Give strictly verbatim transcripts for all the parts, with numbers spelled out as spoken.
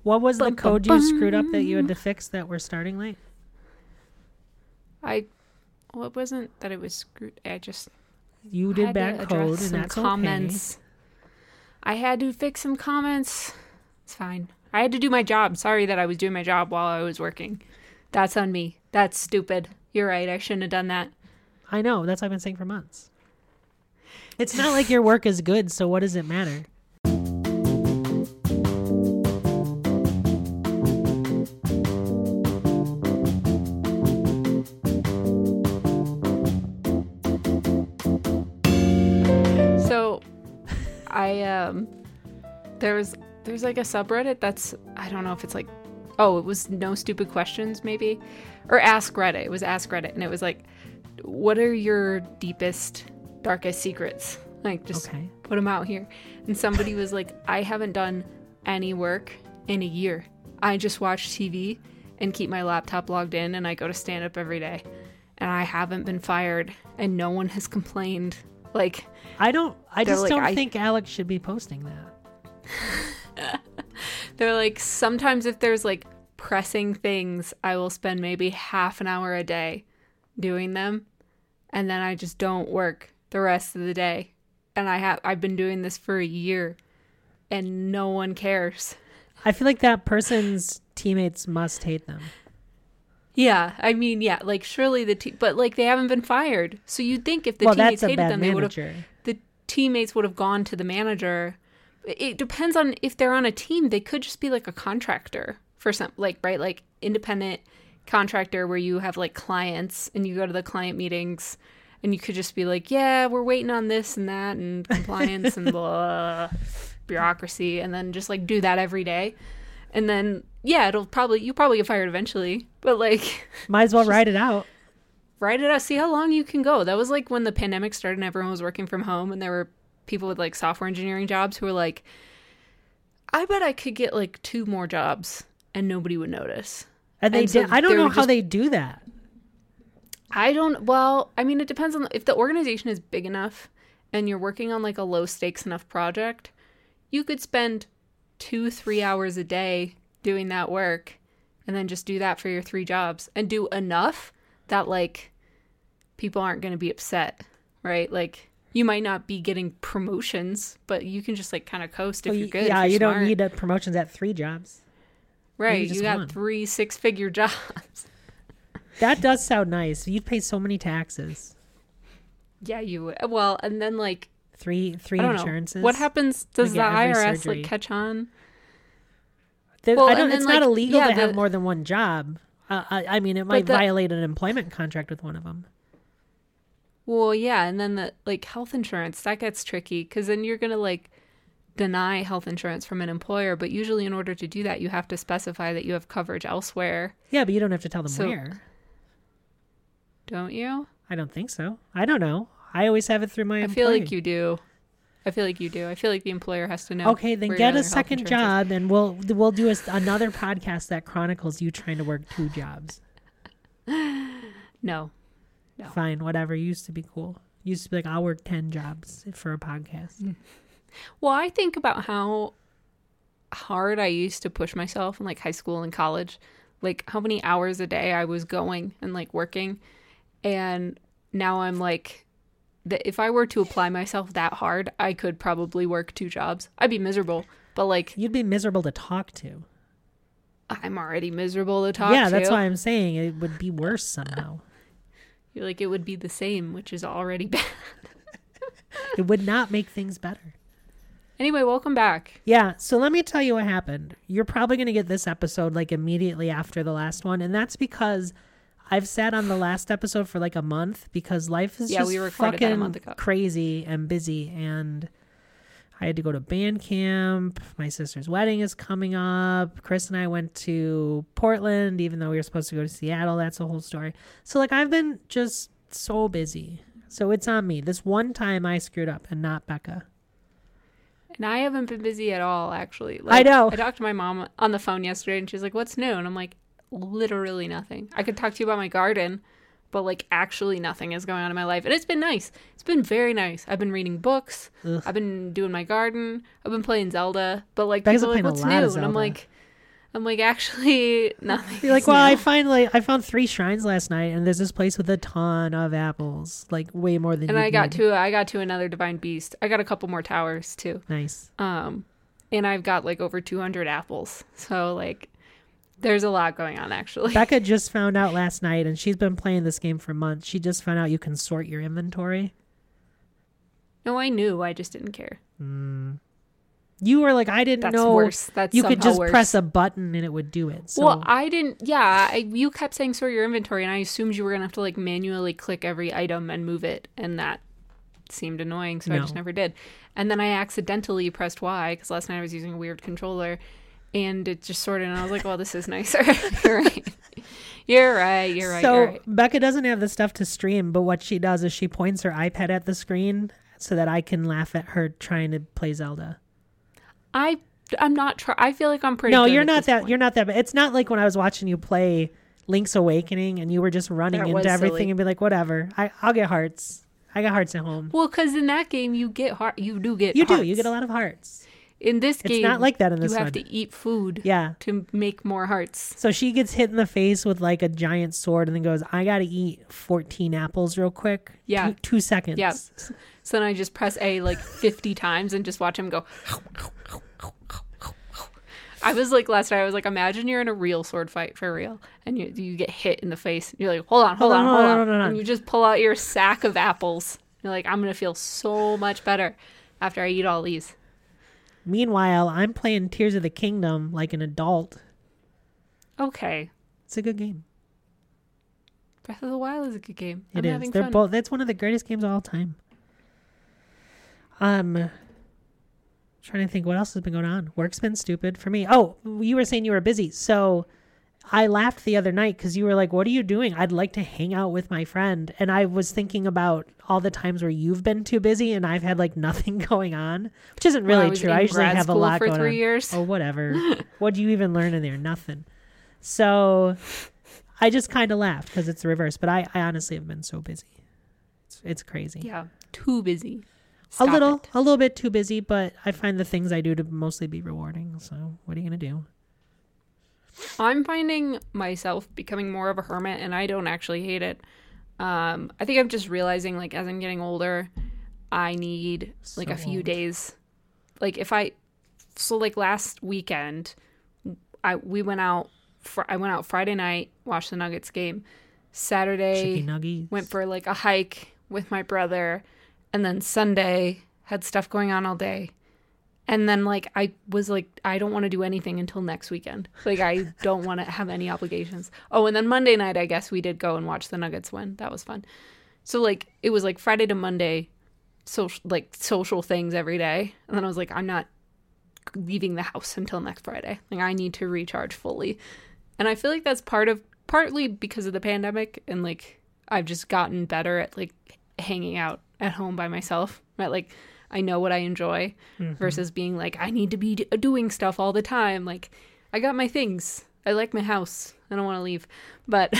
What was the Bum, code bum, you screwed up that you had bum. to fix that we're starting late? I, well, it wasn't that it was screwed. I just You did had bad to code, address and some that's comments. I had to fix some comments. It's fine. I had to do my job. Sorry that I was doing my job while I was working. That's on me. That's stupid. You're right. I shouldn't have done that. okay. I know. That's what I've been saying for months. It's not like your work is good, so what does it matter? So, I, um, there was, there's like a subreddit that's, I don't know if it's like, oh, it was No Stupid Questions, maybe? Or Ask Reddit. It was Ask Reddit. And it was like, what are your deepest, darkest secrets? Like, just Okay. put them out here. And somebody was like, I haven't done any work in a year. I just watch T V and keep my laptop logged in, and I go to stand up every day. And I haven't been fired, and no one has complained. Like, I don't. I They're just like, don't I- think Alex should be posting that. they're like, sometimes if there's like pressing things, I will spend maybe half an hour a day doing them, and then I just don't work the rest of the day. And I have I've been doing this for a year, and no one cares. I feel like that person's teammates must hate them. Yeah, I mean, yeah, like surely the te- but like they haven't been fired, so you'd think if the well, teammates that's a hated bad them, they would have manager. the teammates would have gone to the manager. It depends on if they're on a team. They could just be like a contractor for some, like, right, like independent contractor where you have like clients and you go to the client meetings and you could just be like, yeah, we're waiting on this and that and compliance and blah, bureaucracy, and then just like do that every day. And then, yeah, it'll probably, you'll probably get fired eventually, but like, Might as well write it out. write it out, see how long you can go. That was like when the pandemic started and everyone was working from home, and there were people with like software engineering jobs who were like, I bet I could get like two more jobs and nobody would notice. And they And so did. I don't they know were how just- they do that. I don't, well, I mean, it depends on if the organization is big enough and you're working on like a low stakes enough project, you could spend two, three hours a day doing that work and then just do that for your three jobs and do enough that like people aren't going to be upset, right? Like you might not be getting promotions, but you can just like kind of coast if Well, you're y- good. yeah, if you're you smart. don't need uh, promotions at three jobs. Right, just you got one. three six figure jobs. That does sound nice. You'd pay so many taxes. Yeah, you would. Well, and then like Three, three I don't insurances. know. What happens? Does Like, the every I R S surgery. like catch on? There- Well, I and don't. then, It's like, not illegal yeah, to have the- more than one job. Uh, I, I mean, it might the- violate an employment contract with one of them. Well, yeah, and then the like health insurance that gets tricky because then you're gonna like deny health insurance from an employer, but usually in order to do that, you have to specify that you have coverage elsewhere, Yeah, but you don't have to tell them So- where. don't you? I don't think so. I don't know. I always have it through my I employer. feel like you do. I feel like you do. I feel like the employer has to know. Okay, then where get your a health second insurance job, and we'll we'll do a, another podcast that chronicles you trying to work two jobs. is. No. No. Fine, whatever. Used to be cool. Used to be like, I'll work ten jobs for a podcast. Well, I think about how hard I used to push myself in like high school and college, like how many hours a day I was going and like working. And now I'm like, that if I were to apply myself that hard, I could probably work two jobs. I'd be miserable, but like You'd be miserable to talk to. I'm already miserable to talk yeah, to. that's why I'm saying it would be worse somehow. You're like, it would be the same, which is already bad. It would not make things better. Anyway, welcome back. Yeah, so let me tell you what happened. You're probably going to get this episode like immediately after the last one, and that's because I've sat on the last episode for like a month because life is Yeah, just we recorded that a month fucking ago. crazy and busy, and I had to go to band camp. My sister's wedding is coming up. Chris and I went to Portland, even though we were supposed to go to Seattle. That's a whole story. So like I've been just so busy. So it's on me. This one time I screwed up and not Becca. And I haven't been busy at all, actually. I know. I talked to my mom on the phone yesterday, and she's like, what's new? And I'm like, literally nothing. I could talk to you about my garden, but like actually nothing is going on in my life. And it's been nice. It's been very nice. I've been reading books. Ugh. I've been doing my garden. I've been playing Zelda. But like, Becca's people are like, playing a what's lot new? of And I'm Zelda. like, I'm like, actually, nothing. You're like, well, I finally I found three shrines last night, and there's this place with a ton of apples, like way more than. And you I got need. to I got to another divine beast. I got a couple more towers too. Nice. Um, and I've got like over two hundred apples. So like, there's a lot going on actually. Becca just found out last night, and she's been playing this game for months. She just found out you can sort your inventory. No, I knew. I just didn't care. Mm. You were like, I didn't That's know. worse. That's you could somehow just worse. press a button and it would do it. So. Well, I didn't. Yeah, I, you kept saying sort your inventory, and I assumed you were gonna have to like manually click every item and move it, and that seemed annoying, so I No. just never did. And then I accidentally pressed Y because last night I was using a weird controller, and it just sorted. And I was like, "Well, this is nicer." You're right. You're right. You're right. So you're right. Becca doesn't have the stuff to stream, but what she does is she points her iPad at the screen so that I can laugh at her trying to play Zelda. I I'm not try. I feel like I'm pretty. No, good you're at not this that. point. You're not that. But it's not like when I was watching you play Link's Awakening and you were just running That into was everything silly. and be like, whatever. I I'll get hearts. I got hearts at home. Well, because in that game you get heart. You do get. You do. hearts. You get a lot of hearts. In this It's game, not like that in this you have one. to eat food Yeah. to make more hearts. So she gets hit in the face with like a giant sword and then goes, I got to eat fourteen apples real quick. Yeah. Two, two seconds. Yeah. So then I just press A like fifty times and just watch him go. I was like last night, I was like, imagine you're in a real sword fight for real and you you get hit in the face. You're like, hold on, hold, on, hold on. hold on. And you just pull out your sack of apples. You're like, I'm going to feel so much better after I eat all these. Meanwhile, I'm playing Tears of the Kingdom like an adult. Okay. It's a good game. Breath of the Wild is a good game. It I'm is. having They're fun. both. That's one of the greatest games of all time. Um, trying to think what else has been going on. Work's been stupid for me. Oh, you were saying you were busy, so I laughed the other night because you were like, "What are you doing? I'd like to hang out with my friend." And I was thinking about all the times where you've been too busy and I've had like nothing going on, which isn't Well, really I was true. in I usually grad have a school lot for going three on. years. Oh, whatever. What do you even learn in there? Nothing. So I just kind of laughed because it's the reverse. But I, I honestly have been so busy. It's, it's crazy. Yeah. Too busy. a Stop little, it. a little bit too busy, but I find the things I do to mostly be rewarding. So what are you going to do? I'm finding myself becoming more of a hermit, and I don't actually hate it. Um, I think I'm just realizing, like, as I'm getting older, I need like So a few old. days. Like, if I, so like last weekend, I we went out. Fr- I went out Friday night, watched the Nuggets game. Saturday, Chicken nuggets. went for like a hike with my brother, and then Sunday had stuff going on all day. And then like I was like, I don't want to do anything until next weekend. Like I don't want to have any obligations. Oh, and then Monday night, I guess we did go and watch the Nuggets win. That was fun. So like it was like Friday to Monday, social like social things every day. And then I was like, I'm not leaving the house until next Friday. Like I need to recharge fully. And I feel like that's part of partly because of the pandemic, and like I've just gotten better at like hanging out at home by myself. Right, like I know what I enjoy Mm-hmm. versus being like I need to be d- doing stuff all the time. Like I got my things. I like my house. I don't want to leave. But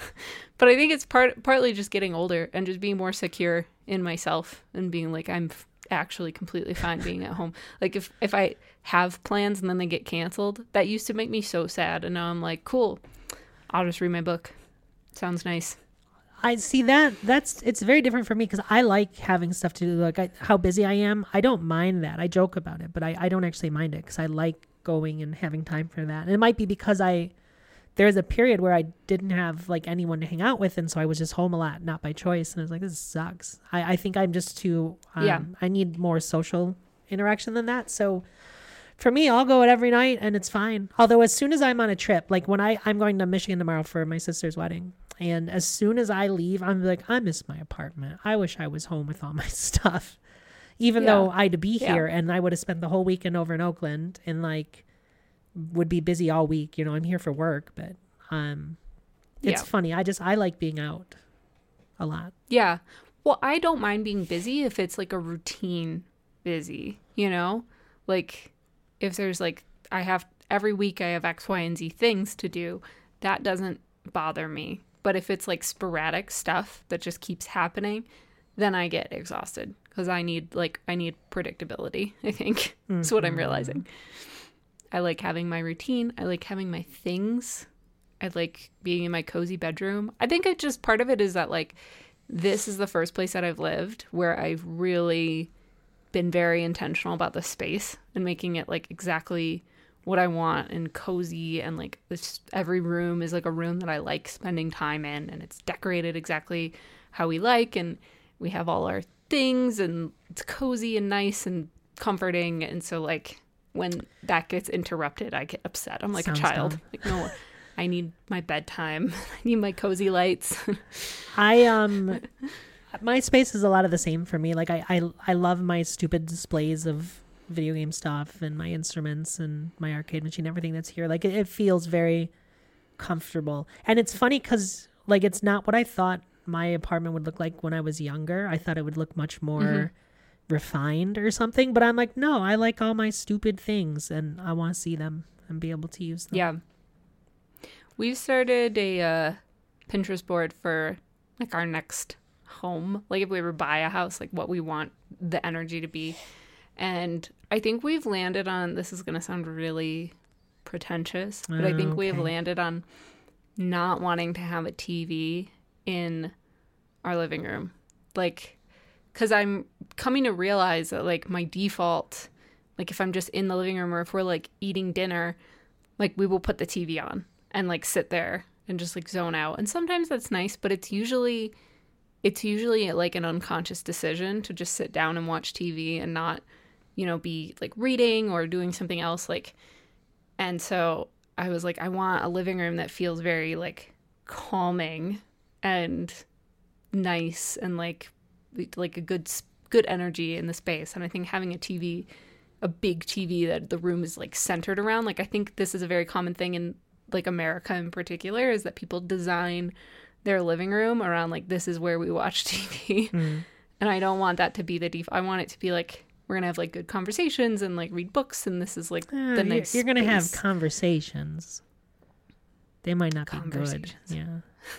but I think it's part partly just getting older and just being more secure in myself and being like I'm f- actually completely fine being at home. Like if if I have plans and then they get canceled, that used to make me so sad, and now I'm like, cool. I'll just read my book. Sounds nice. I see that. That's it's very different for me because I like having stuff to do. Like I, how busy I am, I don't mind that. I joke about it, but I, I don't actually mind it because I like going and having time for that. And it might be because I there's a period where I didn't have like anyone to hang out with, and so I was just home a lot, not by choice. And I was like, this sucks. I, I think I'm just too. Um, Yeah. I need more social interaction than that. So for me, I'll go out every night and it's fine. Although as soon as I'm on a trip, like when I I'm going to Michigan tomorrow for my sister's wedding. And as soon as I leave, I'm like, I miss my apartment. I wish I was home with all my stuff. Even Yeah. though I'd be Yeah. here and I would have spent the whole weekend over in Oakland and like would be busy all week. You know, I'm here for work, but um, it's Yeah. funny. I just, I like being out a lot. Yeah. Well, I don't mind being busy if it's like a routine busy, you know? Like if there's like, I have every week I have X, Y, and Z things to do, that doesn't bother me. But if it's like sporadic stuff that just keeps happening, then I get exhausted because I need like, I need predictability, I think. That's what I'm realizing. I like having my routine. I like having my things. I like being in my cozy bedroom. I think it just part of it is that like this is the first place that I've lived where I've really been very intentional about the space and making it like exactly what I want and cozy, and like this every room is like a room that I like spending time in, and it's decorated exactly how we like, and we have all our things, and it's cozy and nice and comforting. And so like when that gets interrupted, I get upset. I'm like Sounds a child. dumb. Like, no, I need my bedtime. I need my cozy lights. I um my space is a lot of the same for me. Like I, I I love my stupid displays of video game stuff and my instruments and my arcade machine, everything that's here. Like it, it feels very comfortable. And it's funny because like it's not what I thought my apartment would look like when I was younger. I thought it would look much more mm-hmm. refined or something, but I'm like, no, I like all my stupid things and I want to see them and be able to use them. Yeah. We've started a uh, Pinterest board for like our next home. Like if we ever buy a house, like what we want the energy to be. And I think we've landed on, this is going to sound really pretentious, but I think okay. we've landed on not wanting to have a T V in our living room. Like, because I'm coming to realize that like my default, like if I'm just in the living room or if we're like eating dinner, like we will put the T V on and like sit there and just like zone out. And sometimes that's nice, but it's usually, it's usually like an unconscious decision to just sit down and watch T V and not, you know, be like reading or doing something else. Like, and so I was like, I want a living room that feels very like calming and nice and like, like a good, good energy in the space. And I think having a T V, a big T V that the room is like centered around, like I think this is a very common thing in like America in particular, is that people design their living room around like, this is where we watch T V. Mm. And I don't want that to be the default. I want it to be like, we're going to have like good conversations and like read books. And this is like uh, the nice You're, you're going to have space. Conversations. They might not be good. Yeah.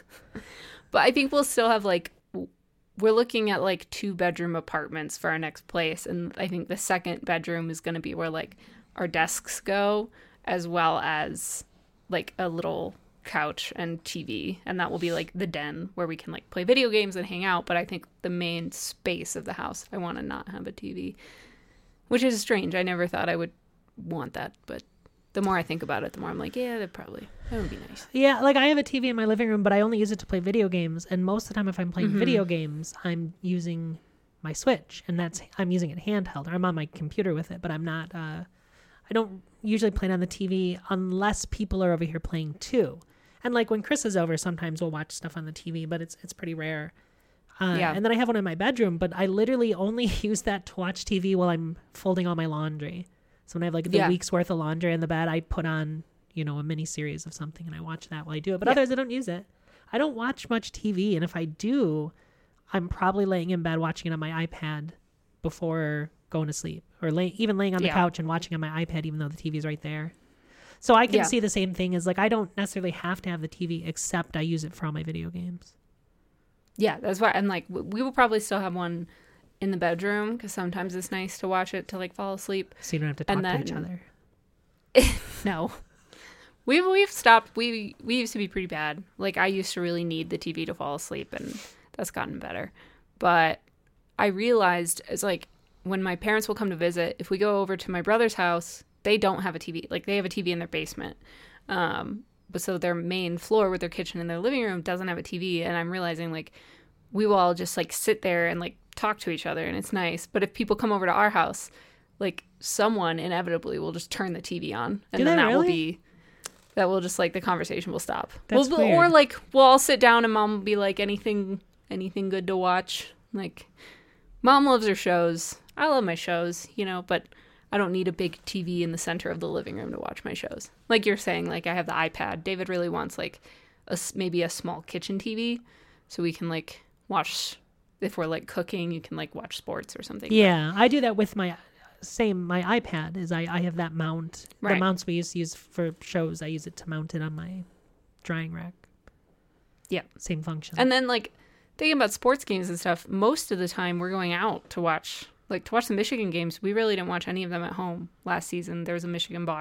But I think we'll still have like, we're looking at like two bedroom apartments for our next place. And I think the second bedroom is going to be where like our desks go, as well as like a little couch and T V. And that will be like the den where we can like play video games and hang out. But I think the main space of the house, I want to not have a T V, which is strange. I never thought I would want that. But the more I think about it, the more I'm like, yeah, that probably, that would be nice. Yeah, like I have a T V in my living room, but I only use it to play video games. And most of the time if I'm playing mm-hmm. video games, I'm using my Switch. And that's, I'm using it handheld. Or I'm on my computer with it, but I'm not, uh, I don't usually play it on the T V unless people are over here playing too. And like when Chris is over, sometimes we'll watch stuff on the T V, but it's it's pretty rare. Uh, yeah. And then I have one in my bedroom, but I literally only use that to watch T V while I'm folding all my laundry. So when I have like the yeah. week's worth of laundry in the bed, I put on, you know, a mini series of something and I watch that while I do it. But yeah. otherwise, I don't use it. I don't watch much T V. And if I do, I'm probably laying in bed watching it on my iPad before going to sleep, or lay, even laying on the yeah. couch and watching on my iPad, even though the T V is right there. So I can yeah. see the same thing as like, I don't necessarily have to have the T V, except I use it for all my video games. Yeah, that's why. And like, we will probably still have one in the bedroom because sometimes it's nice to watch it to like fall asleep. So you don't have to talk and to then, each other. No, we've, we've stopped. We, we used to be pretty bad. Like I used to really need the T V to fall asleep, and that's gotten better. But I realized it's like when my parents will come to visit, if we go over to my brother's house, they don't have a T V. Like they have a T V in their basement. Um, but so their main floor with their kitchen and their living room doesn't have a T V. And I'm realizing like we will all just like sit there and like talk to each other and it's nice. But if people come over to our house, like someone inevitably will just turn the T V on. And Do then they that really? will be, that will just like the conversation will stop. That's we'll, weird. Or like we'll all sit down and mom will be like, anything, anything good to watch? Like mom loves her shows. I love my shows, you know, but I don't need a big T V in the center of the living room to watch my shows. Like you're saying, like I have the iPad. David really wants like a, maybe a small kitchen T V so we can like watch, if we're like cooking, you can like watch sports or something. Yeah, I do that with my same, my iPad is I, I have that mount. Right. The mounts we used to use for shows, I use it to mount it on my drying rack. Yeah. Same function. And then like thinking about sports games and stuff, most of the time we're going out to watch Like to watch the Michigan games. We really didn't watch any of them at home last season. There was a Michigan bar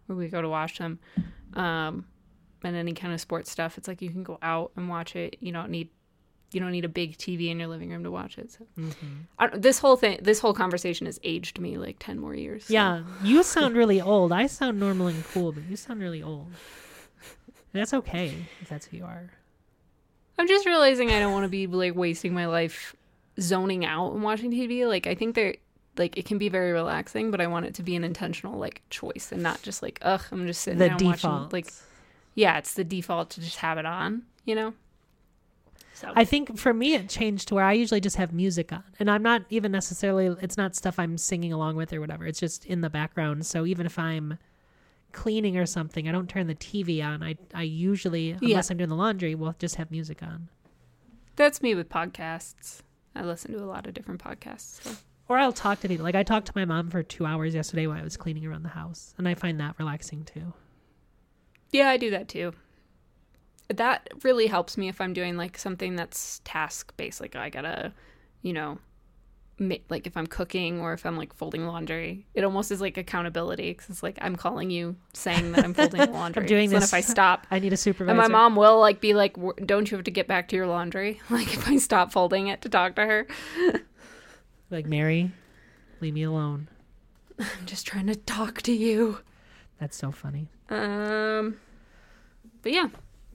where we go to watch them. Um, and any kind of sports stuff, it's like you can go out and watch it. You don't need you don't need a big T V in your living room to watch it. So. Mm-hmm. I, this whole thing, this whole conversation has aged me like ten more years. So. Yeah, you sound really old. I sound normal and cool, but you sound really old. That's okay if that's who you are. I'm just realizing I don't want to be like wasting my life zoning out and watching T V. Like I think they're like it can be very relaxing, but I want it to be an intentional like choice and not just like ugh, I'm just sitting the down default. watching. Like yeah, it's the default to just have it on, you know. So I think for me it changed to where I usually just have music on, and I'm not even necessarily. It's not stuff I'm singing along with or whatever. It's just in the background. So even if I'm cleaning or something, I don't turn the T V on. I I usually, unless yeah. I'm doing the laundry, will just have music on. That's me with podcasts. I listen to a lot of different podcasts. So. Or I'll talk to people. Like I talked to my mom for two hours yesterday while I was cleaning around the house, and I find that relaxing too. Yeah, I do that too. That really helps me if I'm doing like something that's task based. Like I gotta, you know, ma- like if I'm cooking or if I'm like folding laundry, it almost is like accountability because it's like I'm calling you saying that I'm folding laundry. I'm doing so this. Then if I stop, I need a supervisor. And my mom will like be like, "Don't you have to get back to your laundry?" Like if I stop folding it to talk to her. Like, Mary, leave me alone. I'm just trying to talk to you. That's so funny. Um, but yeah.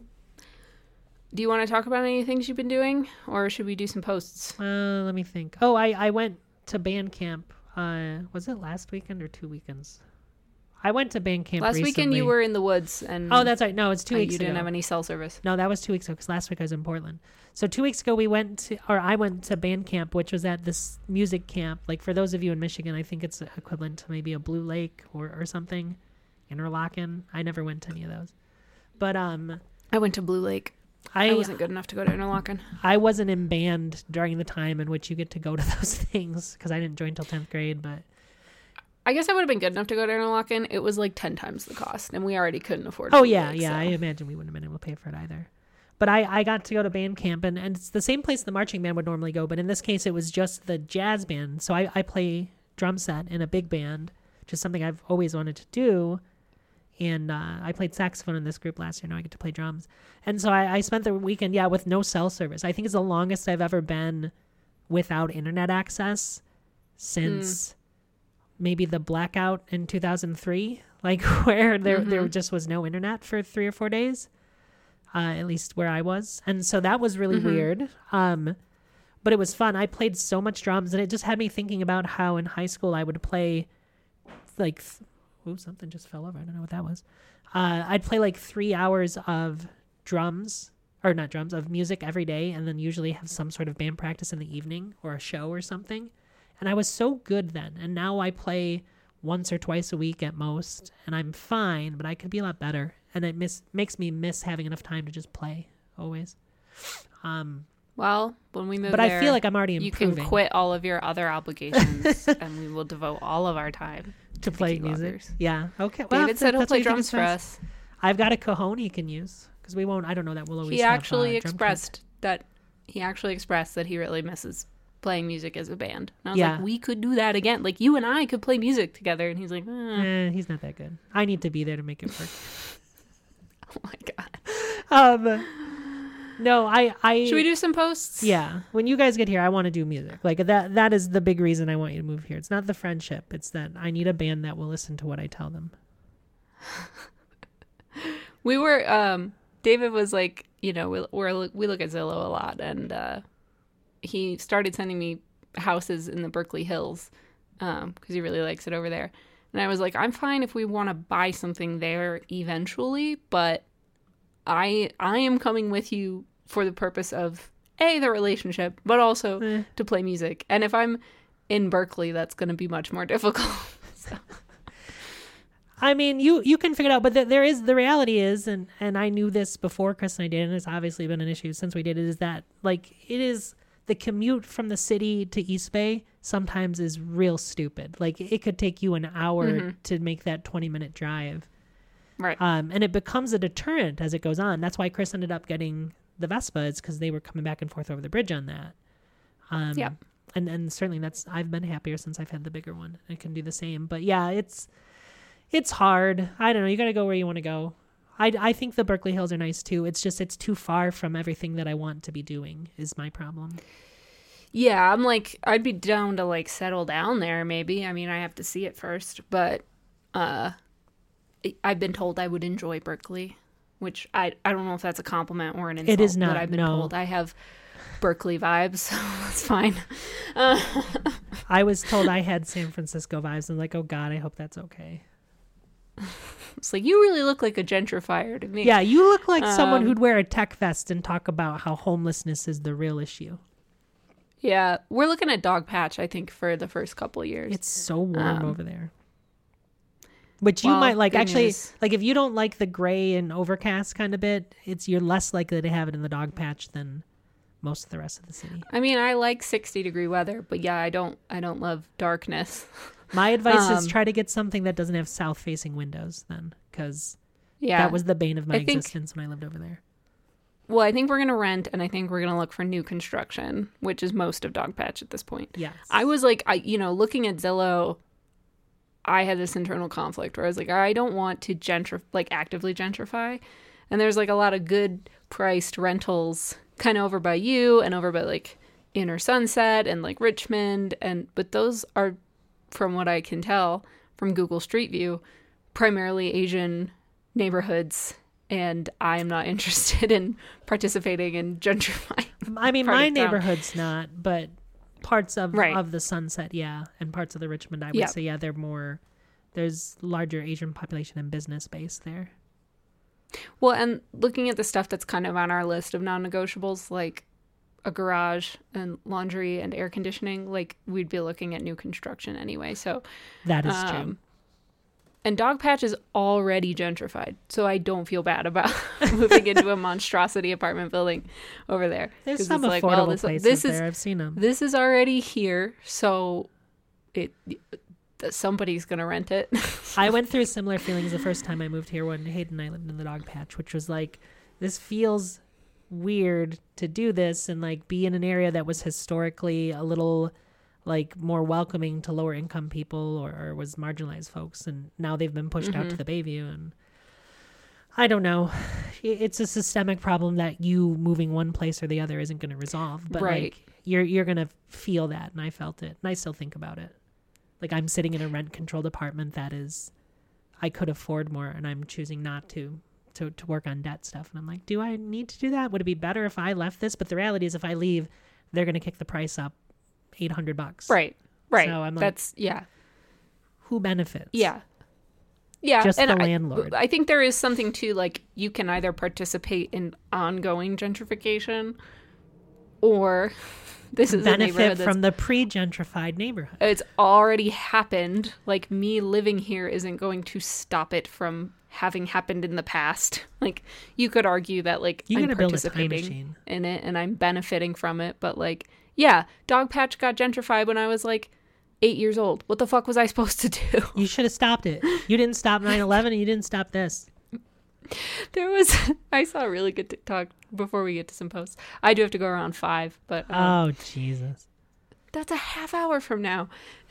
Do you want to talk about any things you've been doing, or should we do some posts? Uh, let me think. Oh, I, I went to band camp. Uh, was it last weekend or two weekends? I went to band camp Last recently. weekend you were in the woods, and oh, that's right. No, it's two uh, weeks you ago. didn't have any cell service. No, that was two weeks ago because last week I was in Portland. So two weeks ago we went to, or I went to band camp, which was at this music camp. Like for those of you in Michigan, I think it's equivalent to maybe a Blue Lake or, or something. Interlochen. I never went to any of those, but um, I went to Blue Lake. I, I wasn't good enough to go to Interlochen. I wasn't in band during the time in which you get to go to those things because I didn't join till tenth grade, but. I guess I would have been good enough to go to Interlochen. It was like ten times the cost, and we already couldn't afford it. Oh, yeah, Lake, yeah. so. I imagine we wouldn't have been able to pay for it either. But I, I got to go to band camp, and, and it's the same place the marching band would normally go, but in this case, it was just the jazz band. So I, I play drum set in a big band, which is something I've always wanted to do. And uh, I played saxophone in this group last year. Now I get to play drums. And so I, I spent the weekend, yeah, with no cell service. I think it's the longest I've ever been without internet access since... Mm. maybe the blackout in two thousand three, like where there mm-hmm. there just was no internet for three or four days, uh, at least where I was. And so that was really mm-hmm. weird. Um, but it was fun. I played so much drums, and it just had me thinking about how in high school I would play like, th- ooh, something just fell over. I don't know what that was. Uh, I'd play like three hours of drums, or not drums, of music every day, and then usually have some sort of band practice in the evening or a show or something. And I was so good then. And now I play once or twice a week at most. And I'm fine, but I could be a lot better. And it miss, makes me miss having enough time to just play always. Um, well, when we move But there, I feel like I'm already you improving. can quit all of your other obligations and we will devote all of our time to, to play music. Loggers. Yeah. Okay. Well, David said he'll play drums for us. I've got a cajon he can use because we won't, I don't know that we'll always He have, actually uh, expressed that he actually expressed that he really misses playing music as a band. And I was yeah. like, we could do that again. Like, you and I could play music together. And he's like, eh. eh, he's not that good. I need to be there to make it work. Oh my God. Um, no, I, I... Should we do some posts? Yeah. When you guys get here, I want to do music. Like, that. that is the big reason I want you to move here. It's not the friendship. It's that I need a band that will listen to what I tell them. We were, um, David was like, you know, we, we're, we look at Zillow a lot, and, uh, he started sending me houses in the Berkeley Hills um, because he really likes it over there. And I was like, I'm fine if we want to buy something there eventually, but I I am coming with you for the purpose of, A, the relationship, but also eh. to play music. And if I'm in Berkeley, that's going to be much more difficult. So. I mean, you, you can figure it out, but the, there is, the reality is, and, and I knew this before Chris and I did, and it's obviously been an issue since we did it, is that, like, it is... the commute from the city to East Bay sometimes is real stupid. Like, it could take you an hour mm-hmm. to make that twenty minute drive. Right. Um, and it becomes a deterrent as it goes on. That's why Chris ended up getting the Vespa, is because they were coming back and forth over the bridge on that. Um, yeah. And, and certainly that's, I've been happier since I've had the bigger one. I can do the same. But yeah, it's, It's hard. I don't know. You got to go where you want to go. I, I think the Berkeley Hills are nice too. It's just it's too far from everything that I want to be doing is my problem. Yeah, I'm like, I'd be down to like settle down there maybe. I mean, I have to see it first, but uh, I've been told I would enjoy Berkeley, which I I don't know if that's a compliment or an insult. It is not. But I've been no. told I have Berkeley vibes, so that's fine. Uh, I was told I had San Francisco vibes. I'm like, oh God, I hope that's okay. It's like, you really look like a gentrifier to me. Yeah, you look like um, someone who'd wear a tech vest and talk about how homelessness is the real issue. Yeah, we're looking at Dogpatch, I think, for the first couple of years. It's so warm um, over there. Which you well, might like. Actually, news. like if you don't like the gray and overcast kind of bit, it's you're less likely to have it in the Dogpatch than most of the rest of the city. I mean, I like sixty degree weather, but yeah, I don't I don't love darkness. My advice um, is try to get something that doesn't have south facing windows then, because yeah, that was the bane of my I think, existence when I lived over there. Well, I think we're going to rent, and I think we're going to look for new construction, which is most of Dogpatch at this point. Yes. I was like, I you know, looking at Zillow, I had this internal conflict where I was like, I don't want to gentr like actively gentrify. And there's like a lot of good priced rentals kind of over by you and over by like Inner Sunset and like Richmond. And but those are, from what I can tell from Google Street View, primarily Asian neighborhoods. And I am not interested in participating in gentrifying. I mean, part my of town. neighborhood's not, but parts of Right. of the Sunset, yeah, and parts of the Richmond, I would Yeah. say, yeah, they're more. There's larger Asian population and business base there. Well, and looking at the stuff that's kind of on our list of non-negotiables, like a garage and laundry and air conditioning, like we'd be looking at new construction anyway. So That is um, true. And Dogpatch is already gentrified, so I don't feel bad about moving into a monstrosity apartment building over there. There's 'Cause some it's affordable like, well, this, places this is there. I've seen them. this is already here, so it somebody's gonna rent it. I went through similar feelings the first time I moved here when Hayden and I lived in the Dogpatch, which was like, this feels weird to do this and like be in an area that was historically a little like more welcoming to lower income people or, or was marginalized folks, and now they've been pushed Mm-hmm. out to the Bayview. And I don't know, it's a systemic problem that you moving one place or the other isn't going to resolve, but Right. like you're you're going to feel that, and I felt it, and I still think about it. Like I'm sitting in a rent controlled apartment that is, I could afford more, and I'm choosing not to, to, to work on debt stuff. And I'm like, do I need to do that? Would it be better if I left this? But the reality is if I leave, they're going to kick the price up eight hundred bucks. Right, right. So I'm like, That's, yeah. who benefits? Yeah. Yeah. Just and the I, landlord. I think there is something to like, you can either participate in ongoing gentrification or this is a benefit neighborhood that's from the pre-gentrified neighborhood. it's already happened. Like me living here isn't going to stop it from having happened in the past. Like you could argue that like You I'm gotta build a time participating machine. in it and I'm benefiting from it. But like, yeah, Dogpatch got gentrified when I was like eight years old. What the fuck was I supposed to do? You should have stopped it. You didn't stop nine eleven and you didn't stop this. There was, I saw a really good TikTok before we get to some posts. I do have to go around five, but um, Oh, Jesus. that's a half hour from now.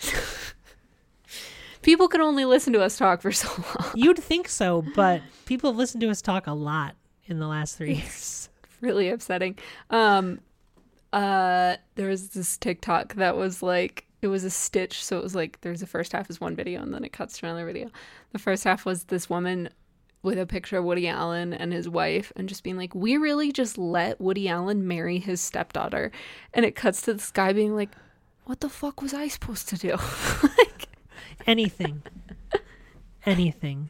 People can only listen to us talk for so long. You'd think so, but people have listened to us talk a lot in the last three years. Really upsetting. Um, uh, there was this TikTok that was like, it was a stitch. So it was like, there's the first half is one video and then it cuts to another video. The first half was this woman with a picture of Woody Allen and his wife and just being like, we really just let Woody Allen marry his stepdaughter. And it cuts to this guy being like, what the fuck was I supposed to do? Like, Anything. Anything.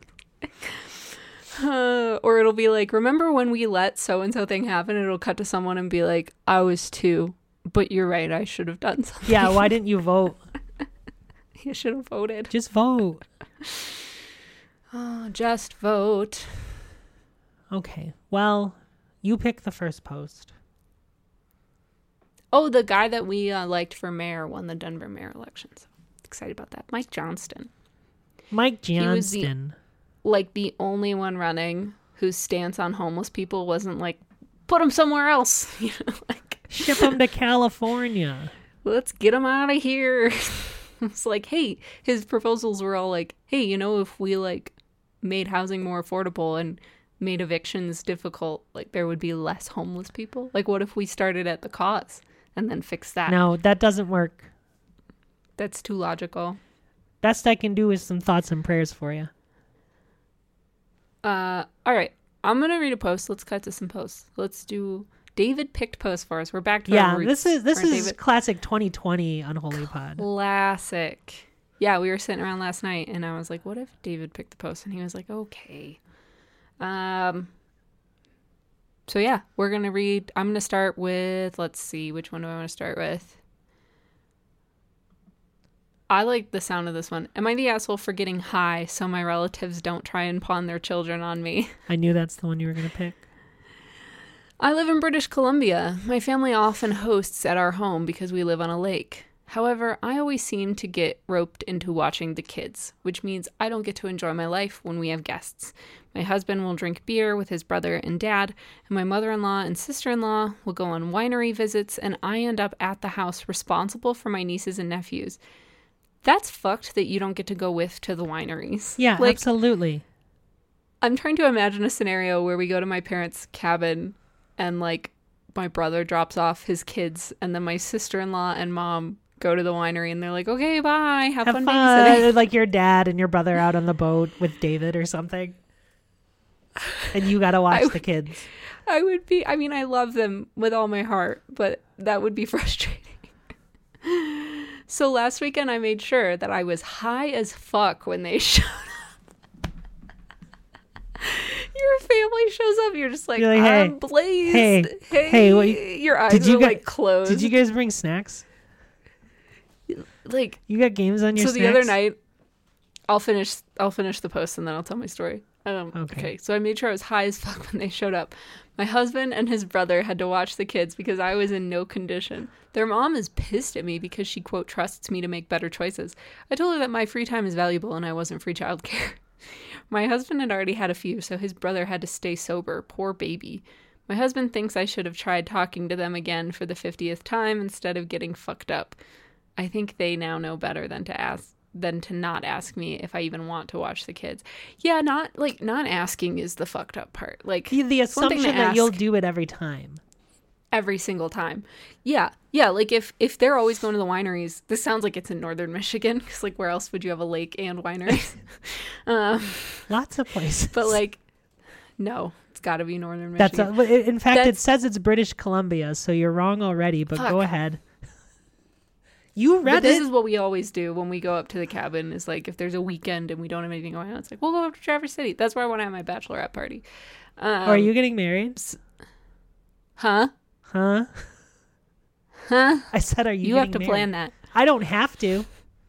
uh, or it'll be like, remember when we let so-and-so thing happen? It'll cut to someone and be like, I was two, but you're right. I should have done something. Yeah, why didn't you vote? You should have voted. Just vote. Oh, just vote. Okay. Well, you pick the first post. Oh, the guy that we uh, liked for mayor won the Denver mayor elections. Excited about that. Mike Johnston. Mike was the- Johnston. Like the only one running whose stance on homeless people wasn't like, put them somewhere else. You know, like, Ship him to California. let's get them out of here. It's like, hey, his proposals were all like, hey, you know, if we like made housing more affordable and made evictions difficult, like there would be less homeless people. Like, what if we started at the cause and then fixed that? No, that doesn't work. That's too logical. Best I can do is some thoughts and prayers for you. Uh, all right. I'm going to read a post. Let's cut to some posts. Let's do David picked posts for us. We're back to yeah, our roots. this is this Right, is David? classic twenty twenty Unholy Pod. Classic. Yeah, we were sitting around last night and I was like, what if David picked the post? And he was like, okay. Um. So yeah, we're going to read. I'm going to start with, let's see, which one do I want to start with? I like the sound of this one. Am I the asshole for getting high so my relatives don't try and pawn their children on me? I knew that's the one you were going to pick. I live in British Columbia. My family often hosts at our home because we live on a lake. However, I always seem to get roped into watching the kids, which means I don't get to enjoy my life when we have guests. My husband will drink beer with his brother and dad, and my mother-in-law and sister-in-law will go on winery visits, and I end up at the house responsible for my nieces and nephews. That's fucked that you don't get to go with to the wineries. Yeah, like, absolutely. I'm trying to imagine a scenario where we go to my parents' cabin and like my brother drops off his kids and then my sister-in-law and mom go to the winery and they're like, okay, bye. Have, Have fun, fun. babysitting. Like your dad and your brother out on the boat with David or something. And you got to watch I the kids. I would be, I mean, I love them with all my heart, but that would be frustrating. So last weekend I made sure that I was high as fuck when they showed up. Your family shows up, you're just like, You're like, hey, I'm blazed. hey, hey, hey, what- your eyes did you are gu- like closed. Did you guys bring snacks? like? You got games on your So snacks? the other night, I'll finish. I'll finish the post and then I'll tell my story. Um, Okay. okay. So I made sure I was high as fuck when they showed up. My husband and his brother had to watch the kids because I was in no condition. Their mom is pissed at me because she, quote, trusts me to make better choices. I told her that my free time is valuable and I wasn't free childcare. My husband had already had a few, so his brother had to stay sober. Poor baby. My husband thinks I should have tried talking to them again for the fiftieth time instead of getting fucked up. I think they now know better than to ask than to not ask me if I even want to watch the kids. Yeah, not like not asking is the fucked up part. Like The, the it's one thing assumption to that you'll ask do it every time. every single time. Yeah, yeah. Like if if they're always going to the wineries, this sounds like it's in northern Michigan because like where else would you have a lake and wineries? um, Lots of places. but like, no, it's got to be northern Michigan. That's a, in fact, it That's- says it's British Columbia, so you're wrong already. But Fuck. go ahead. You read But this it. is what we always do when we go up to the cabin is like if there's a weekend and we don't have anything going on, it's like we'll go up to Traverse City. That's where I want to have my bachelorette party. Um, Or are you getting married? Huh? Huh? Huh? I said, are you? You have getting to plan married? that. I don't have to.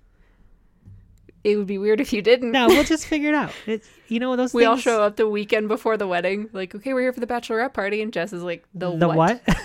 It would be weird if you didn't. No, we'll just figure it out. It, you know those. We things, all show up the weekend before the wedding. Like, okay, we're here for the bachelorette party, and Jess is like, the, The what? what?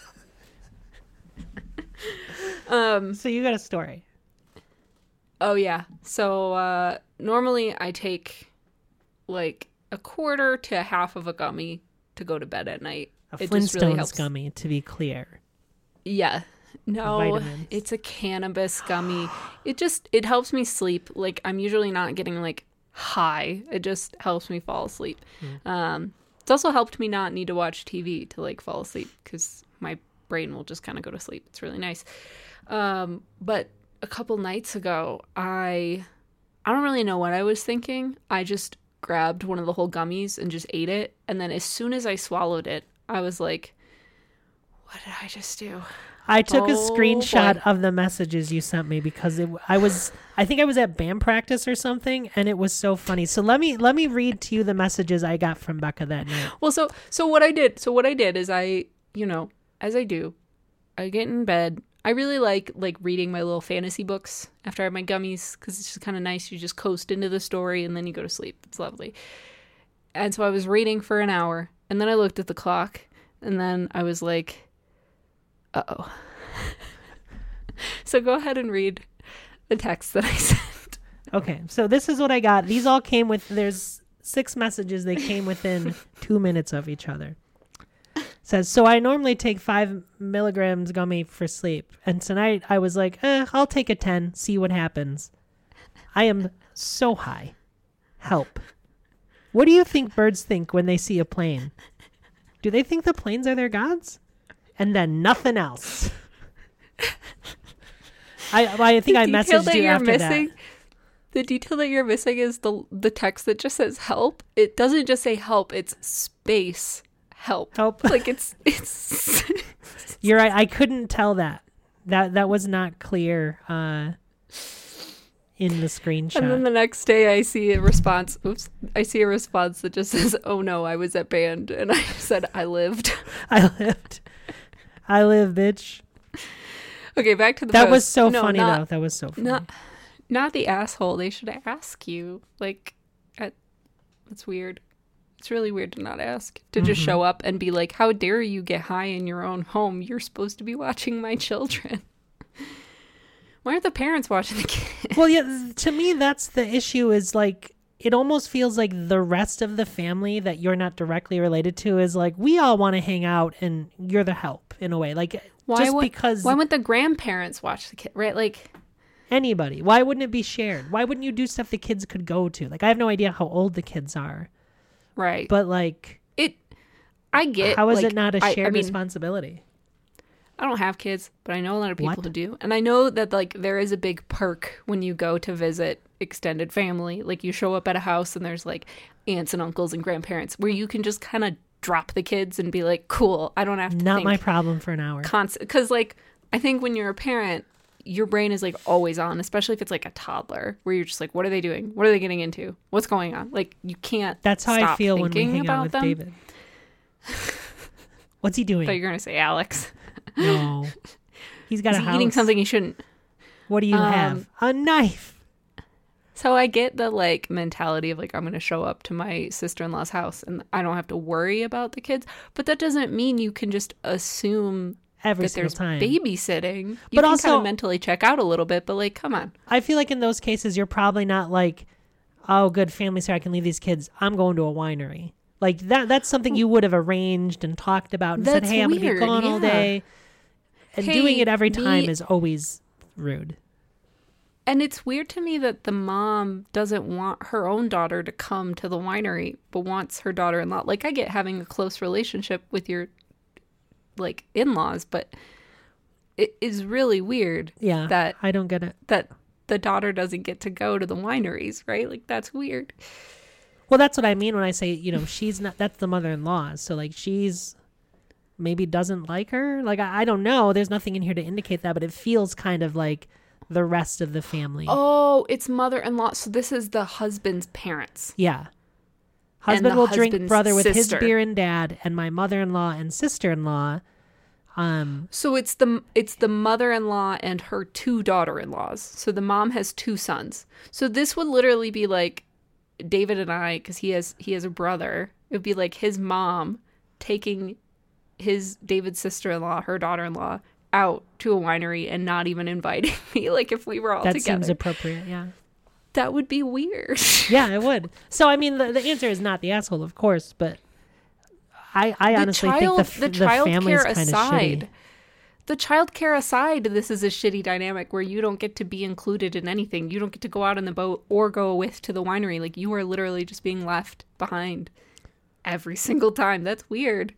Um. So you got a story. Oh yeah. So uh, normally I take like a quarter to half of a gummy to go to bed at night. A It just Flintstones really helps. gummy, to be clear. Yeah. No, Vitamins. it's a cannabis gummy. It just it helps me sleep. Like I'm usually not getting like high. It just helps me fall asleep. Mm. Um, it's also helped me not need to watch T V to like fall asleep because my brain will just kind of go to sleep. It's really nice. Um, but a couple nights ago, I I don't really know what I was thinking. I just grabbed one of the whole gummies and just ate it. And then as soon as I swallowed it, I was like, what did I just do? I took a Oh, screenshot boy. of the messages you sent me because it, I was, I think I was at band practice or something, and it was so funny. So let me let me read to you the messages I got from Becca that night. Well, so so what I did, so what I did is I, you know, as I do, I get in bed. I really like like reading my little fantasy books after I have my gummies because it's just kind of nice. You just coast into the story and then you go to sleep. It's lovely. And so I was reading for an hour, and then I looked at the clock, and then I was like, uh-oh. So go ahead and read the text that I sent. Okay, so this is what I got. These all came with, there's six messages. They came within two minutes of each other. says, so I normally take five milligrams gummy for sleep. And tonight I was like, eh, I'll take a ten, see what happens. I am so high. Help. What do you think birds think when they see a plane? Do they think the planes are their gods? And then nothing else. I I think I messaged you after missing, that. The detail that you're missing is the the text that just says help. It doesn't just say help, it's space help. Help. Like it's it's You're right. I couldn't tell that. That that was not clear uh in the screenshot. And then the next day I see a response. Oops. I see a response that just says, "Oh no, I was at band." And I said, "I lived." I lived. I live, bitch. Okay, back to the That post. was so no, funny not, though. That was so funny. Not not the asshole. They should ask you. Like at, that's weird. It's really weird to not ask. To just Mm-hmm. show up and be like, "How dare you get high in your own home? You're supposed to be watching my children." Why aren't the parents watching the kids? Well, yeah, to me, that's the issue is like, it almost feels like the rest of the family that you're not directly related to is like, we all want to hang out and you're the help in a way. Like, Why just would, because why wouldn't the grandparents watch the kid? Right? Like, anybody, why wouldn't it be shared? Why wouldn't you do stuff the kids could go to? Like, I have no idea how old the kids are, right. but like, it, I get, how is like, it not a I- shared I mean, responsibility? I don't have kids, but I know a lot of people What? who do. And I know that like there is a big perk when you go to visit extended family. Like you show up at a house and there's like aunts and uncles and grandparents where you can just kind of drop the kids and be like, cool, I don't have to Not think my problem for an hour. constant. Because like I think when you're a parent, your brain is like always on, especially if it's like a toddler where you're just like, what are they doing? What are they getting into? What's going on? Like you can't. That's how I stop feel when we thinking hang out about with them. David. What's he I thought you doing? were gonna say Alex. No. He's got Is a he house. eating something he shouldn't? What do you Um, have? A knife. So I get the like mentality of like I'm going to show up to my sister-in-law's house and I don't have to worry about the kids, but that doesn't mean you can just assume Every that single there's time. babysitting. You But can also- kind of mentally check out a little bit, but like come on. I feel like in those cases, you're probably not like, oh, good, family's here, I can leave these kids. I'm going to a winery. Like that. That's something you would have arranged and talked about and said, That's hey, I'm going to be weird, gone all yeah. day. And Hey, doing it every time me- is always rude. And it's weird to me that the mom doesn't want her own daughter to come to the winery, but wants her daughter-in-law. Like I get having a close relationship with your like in-laws, but it is really weird Yeah. that I don't get it. that the daughter doesn't get to go to the wineries, right? Like that's weird. Well, that's what I mean when I say, you know, she's not, that's the mother-in-law. So like she's maybe doesn't like her. Like, I, I don't know. There's nothing in here to indicate that, but it feels kind of like the rest of the family. Oh, it's mother-in-law. So this is the husband's parents. Yeah. Husband the will drink husband's brother with his sister. beer and dad, and my mother-in-law and sister-in-law. Um, So it's the it's the mother-in-law and her two daughter-in-laws. So the mom has two sons. So this would literally be like David and I, because he has he has a brother. It would be like his mom taking his David's sister-in-law, her daughter-in-law, out to a winery and not even inviting me. Like if we were all that together, seems appropriate. Yeah. that would be weird. Yeah, it would. So, I mean, the, the answer is not the asshole, of course, but I, I The honestly child, think the, the f- the child family's care kind of aside, shitty. the child care aside, this is a shitty dynamic where you don't get to be included in anything. You don't get to go out on the boat or go with to the winery. Like you are literally just being left behind every single time. That's weird.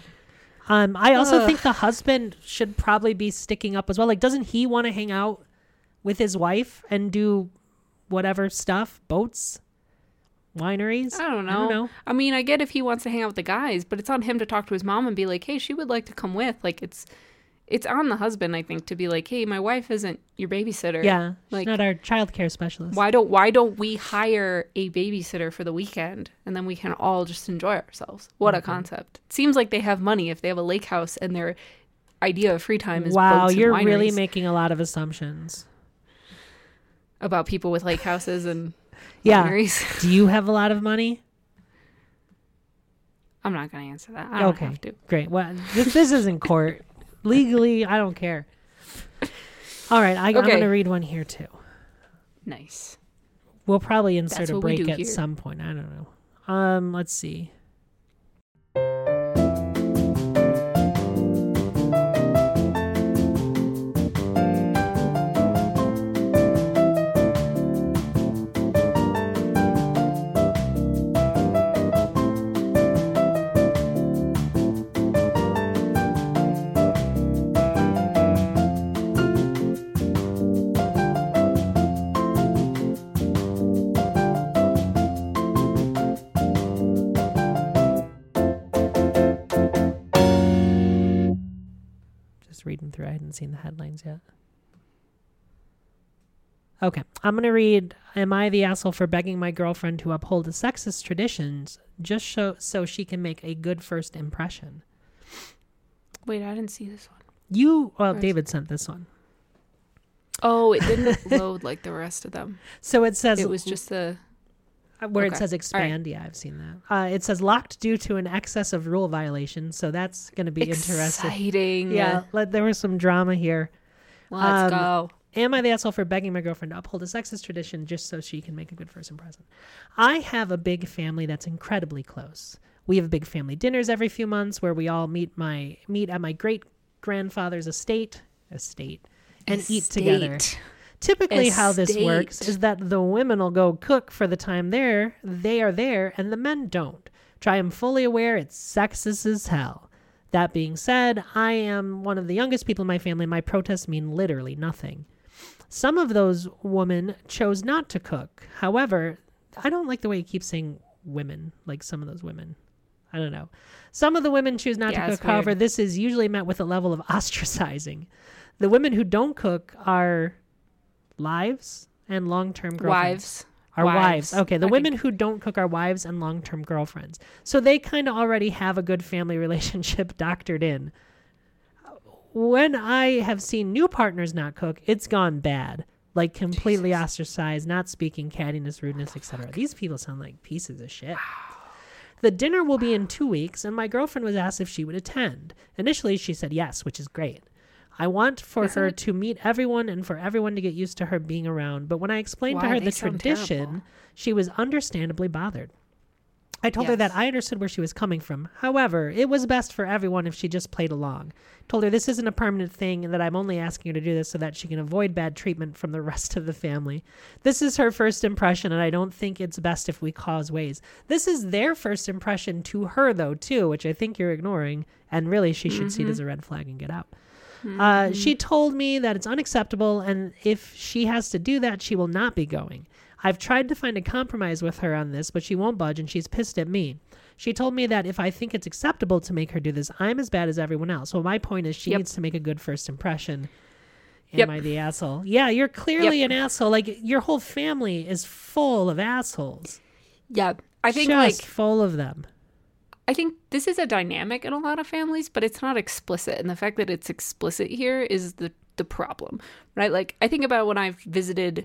Um, I also Ugh. think the husband should probably be sticking up as well. Like, doesn't he want to hang out with his wife and do whatever stuff? Boats? Wineries? I don't know. I don't know. I mean, I get if he wants to hang out with the guys, but it's on him to talk to his mom and be like, "Hey, she would like to come with." Like it's it's on the husband, I think, to be like, "Hey, my wife isn't your babysitter." Yeah, she's Like, not our child care specialist. Why don't why don't we hire a babysitter for the weekend and then we can all just enjoy ourselves? What Mm-hmm. a concept. It seems like they have money if they have a lake house and their idea of free time is Wow, boats and you're really wineries. making a lot of assumptions. About people with lake houses and Yeah. wineries. Do you have a lot of money? I'm not going to answer that. I don't Okay, have to. great. Well, this, this isn't court. Legally, I don't care. All right, I, I'm Okay. going to read one here too. Nice. We'll probably insert That's a what we break do at here. some point. I don't know. Um, let's see. just reading through. I hadn't seen the headlines yet. Okay, I'm going to read, am I the asshole for begging my girlfriend to uphold the sexist traditions just so, so she can make a good first impression? Wait, I didn't see this one. You, well, David sent this one. Oh, it didn't load like the rest of them. So it says... It was just the... Where okay. it says expand, right. Yeah, I've seen that. Uh, it says locked due to an excess of rule violation, so that's going to be interesting. Exciting. Yeah, like, there was some drama here. Let's um, go. Am I the asshole for begging my girlfriend to uphold a sexist tradition just so she can make a good first impression? I have a big family that's incredibly close. We have big family dinners every few months where we all meet my meet at my great grandfather's estate, estate, and estate. eat together. Typically, estate. how this works is that the women will go cook for the time there they are there, and the men don't. Try am fully aware it's sexist as hell. That being said, I am one of the youngest people in my family. My protests mean literally nothing. Some of those women chose not to cook. However, I don't like the way you keep saying women, like some of those women. I don't know. Some of the women choose not yeah, to cook. However, this is usually met with a level of ostracizing. The women who don't cook are lives and long-term girlfriends. Wives. Our wives. wives. Okay, the I women think... who don't cook are wives and long-term girlfriends. So they kind of already have a good family relationship doctored in. When I have seen new partners not cook, it's gone bad. Like completely Jesus. Ostracized, not speaking, cattiness, rudeness, et cetera. These people sound like pieces of shit. Wow. The dinner will be in two weeks, and my girlfriend was asked if she would attend. Initially, she said yes, which is great. I want for Isn't her it? to meet everyone and for everyone to get used to her being around. But when I explained Wow, to her they the sound tradition, terrible. she was understandably bothered. I told yes. her that I understood where she was coming from. However, it was best for everyone if she just played along. Told her this isn't a permanent thing and that I'm only asking her to do this so that she can avoid bad treatment from the rest of the family. This is her first impression, and I don't think it's best if we cause waves. This is their first impression to her, though, too, which I think you're ignoring, and really she should mm-hmm. see it as a red flag and get out. Mm-hmm. Uh, she told me that it's unacceptable, and if she has to do that, she will not be going. I've tried to find a compromise with her on this, but she won't budge, and she's pissed at me. She told me that if I think it's acceptable to make her do this, I'm as bad as everyone else. Well, my point is she yep. needs to make a good first impression. Am yep. I the asshole? Yeah, you're clearly yep. an asshole. Like, your whole family is full of assholes. Yeah, I think, Just like... full of them. I think this is a dynamic in a lot of families, but it's not explicit. And the fact that it's explicit here is the, the problem, right? Like, I think about when I've visited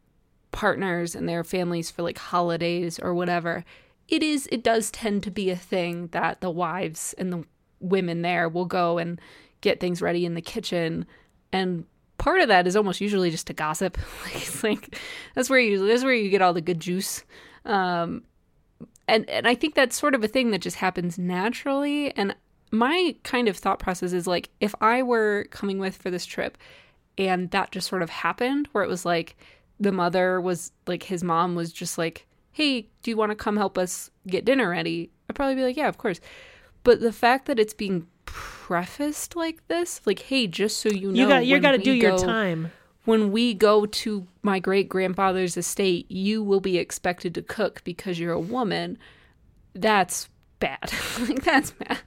partners and their families for like holidays or whatever. It is, it does tend to be a thing that the wives and the women there will go and get things ready in the kitchen. And part of that is almost usually just to gossip. like, it's like, that's where you, that's where you get all the good juice. Um, And and I think that's sort of a thing that just happens naturally. And my kind of thought process is like, if I were coming with for this trip and that just sort of happened, where it was like the mother was like, his mom was just like, hey, do you want to come help us get dinner ready? I'd probably be like, yeah, of course. But the fact that it's being prefaced like this, like, hey, just so you know, you got you got to do go, your time. When we go to my great-grandfather's estate, you will be expected to cook because you're a woman. That's bad. like, that's bad.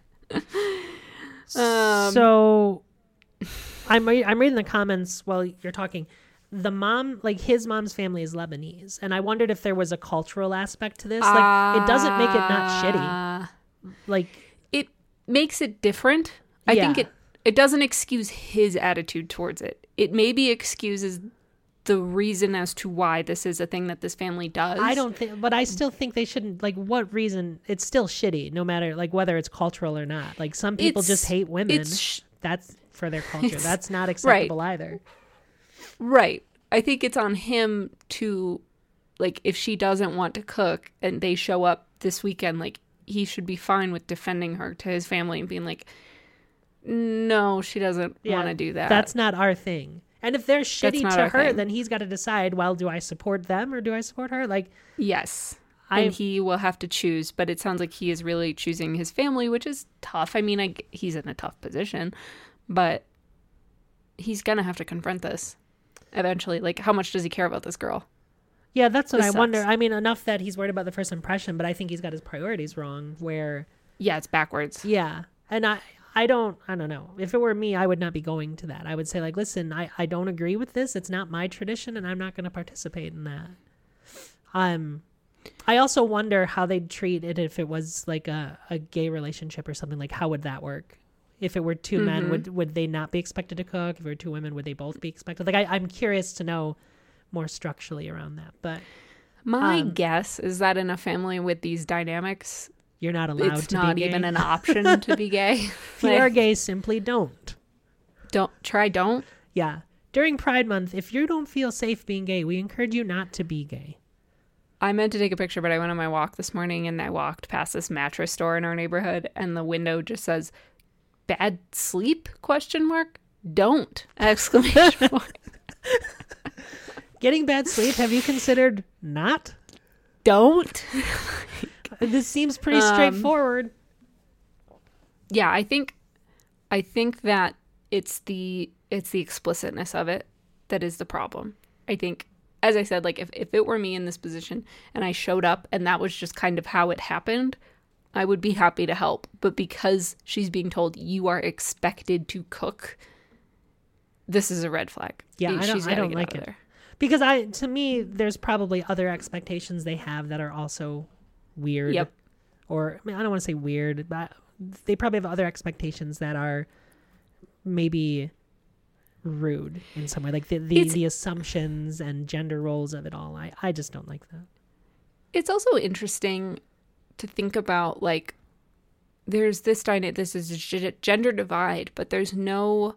um, so I'm, re- I'm reading the comments while you're talking. The mom, like his mom's family is Lebanese. And I wondered if there was a cultural aspect to this. Like, uh, it doesn't make it not shitty. Like, it makes it different. I yeah. think it, it doesn't excuse his attitude towards it. It maybe excuses the reason as to why this is a thing that this family does. I don't think, but I still think they shouldn't, like, what reason? It's still shitty, no matter, like, whether it's cultural or not. Like, some people it's, just hate women. Sh- That's for their culture. That's not acceptable right. either. Right. I think it's on him to, like, if she doesn't want to cook and they show up this weekend, like, he should be fine with defending her to his family and being like, no, she doesn't yeah, want to do that. That's not our thing. And if they're shitty to her, thing. then he's got to decide, well, do I support them or do I support her? Like, yes. I, and he will have to choose, but it sounds like he is really choosing his family, which is tough. I mean, I, he's in a tough position, but he's going to have to confront this eventually. Like, how much does he care about this girl? Yeah, that's what this I sucks. wonder. I mean, enough that he's worried about the first impression, but I think he's got his priorities wrong where... Yeah, it's backwards. Yeah. And I, I don't, I don't know. If it were me, I would not be going to that. I would say like, listen, I, I don't agree with this. It's not my tradition and I'm not going to participate in that. Um, I also wonder how they'd treat it if it was like a, a gay relationship or something. Like, how would that work? If it were two mm-hmm. men, would would they not be expected to cook? If it were two women, would they both be expected? Like, I, I'm curious to know more structurally around that. But my um, guess is that in a family with these dynamics, you're not allowed it's to not be gay. even an option to be gay. If you are gay, simply don't. Don't try. Don't. Yeah. During Pride Month, if you don't feel safe being gay, we encourage you not to be gay. I meant to take a picture, but I went on my walk this morning and I walked past this mattress store in our neighborhood and the window just says, bad sleep, question mark, don't, exclamation point. Getting bad sleep, have you considered not? Don't. This seems pretty straightforward. Um, yeah, I think, I think that it's the, it's the explicitness of it that is the problem. I think, as I said, like if, if it were me in this position and I showed up and that was just kind of how it happened, I would be happy to help. But because she's being told you are expected to cook, this is a red flag. Yeah, I don't, I don't like it. There. Because I, to me, there's probably other expectations they have that are also weird. Yep. Or, I mean, I don't want to say weird, but they probably have other expectations that are maybe rude in some way, like the the, the assumptions and gender roles of it all. I, I just don't like that. It's also interesting to think about, like, there's this dynamic, this is a gender divide, but there's no,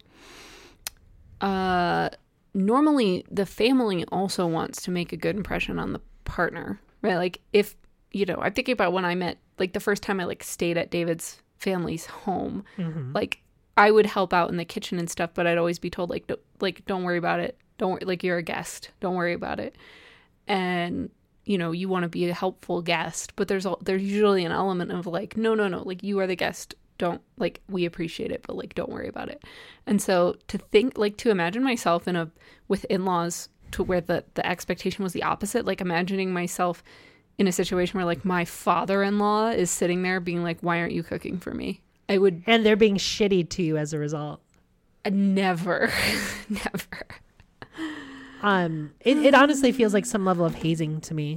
uh, normally the family also wants to make a good impression on the partner, right? Like if, you know, I'm thinking about when I met, like the first time I like stayed at David's family's home, mm-hmm. like I would help out in the kitchen and stuff, but I'd always be told like, don't, like, don't worry about it. Don't worry, like you're a guest. Don't worry about it. And, you know, you want to be a helpful guest, but there's, there's usually an element of like, no, no, no, like you are the guest. Don't, like, we appreciate it, but like, don't worry about it. And so to think, like, to imagine myself in a, with in-laws to where the, the expectation was the opposite, like imagining myself in a situation where like my father-in-law is sitting there being like, why aren't you cooking for me? I would, and they're being shitty to you as a result. Uh, never, never. Um, it, it honestly feels like some level of hazing to me.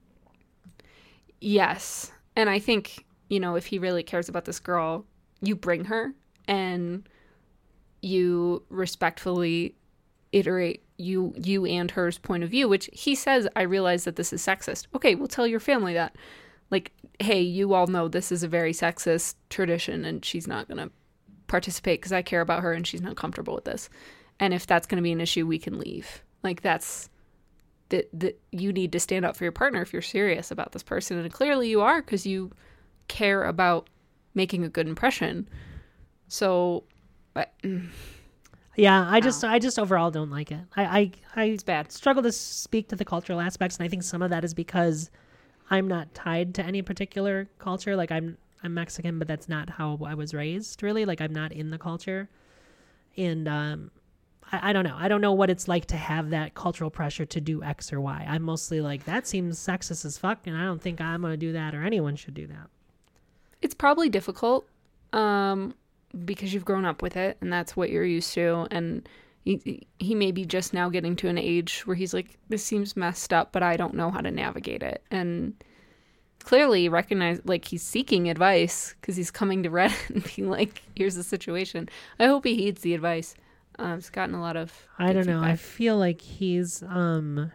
Yes, and I think, you know, if he really cares about this girl, you bring her and you respectfully iterate you you and her's point of view, which he says, I realize that this is sexist. Okay, well, tell your family that. Like, hey, you all know this is a very sexist tradition and she's not going to participate because I care about her and she's not comfortable with this. And if that's going to be an issue, we can leave. Like, that's that that you need to stand up for your partner if you're serious about this person. And clearly you are, because you care about making a good impression. So, but, yeah, I just, wow. I just overall don't like it. I, I, I it's bad. struggle to speak to the cultural aspects. And I think some of that is because I'm not tied to any particular culture. Like I'm, I'm Mexican, but that's not how I was raised really. Like I'm not in the culture. And, um, I, I don't know. I don't know what it's like to have that cultural pressure to do X or Y. I'm mostly like, that seems sexist as fuck. And I don't think I'm going to do that or anyone should do that. It's probably difficult, um, because you've grown up with it and that's what you're used to. And he, he may be just now getting to an age where he's like, this seems messed up, but I don't know how to navigate it. And clearly recognize, like, he's seeking advice because he's coming to Reddit and being like, here's the situation. I hope he heeds the advice. Uh, it's gotten a lot of I don't know. feedback. I feel like he's, um,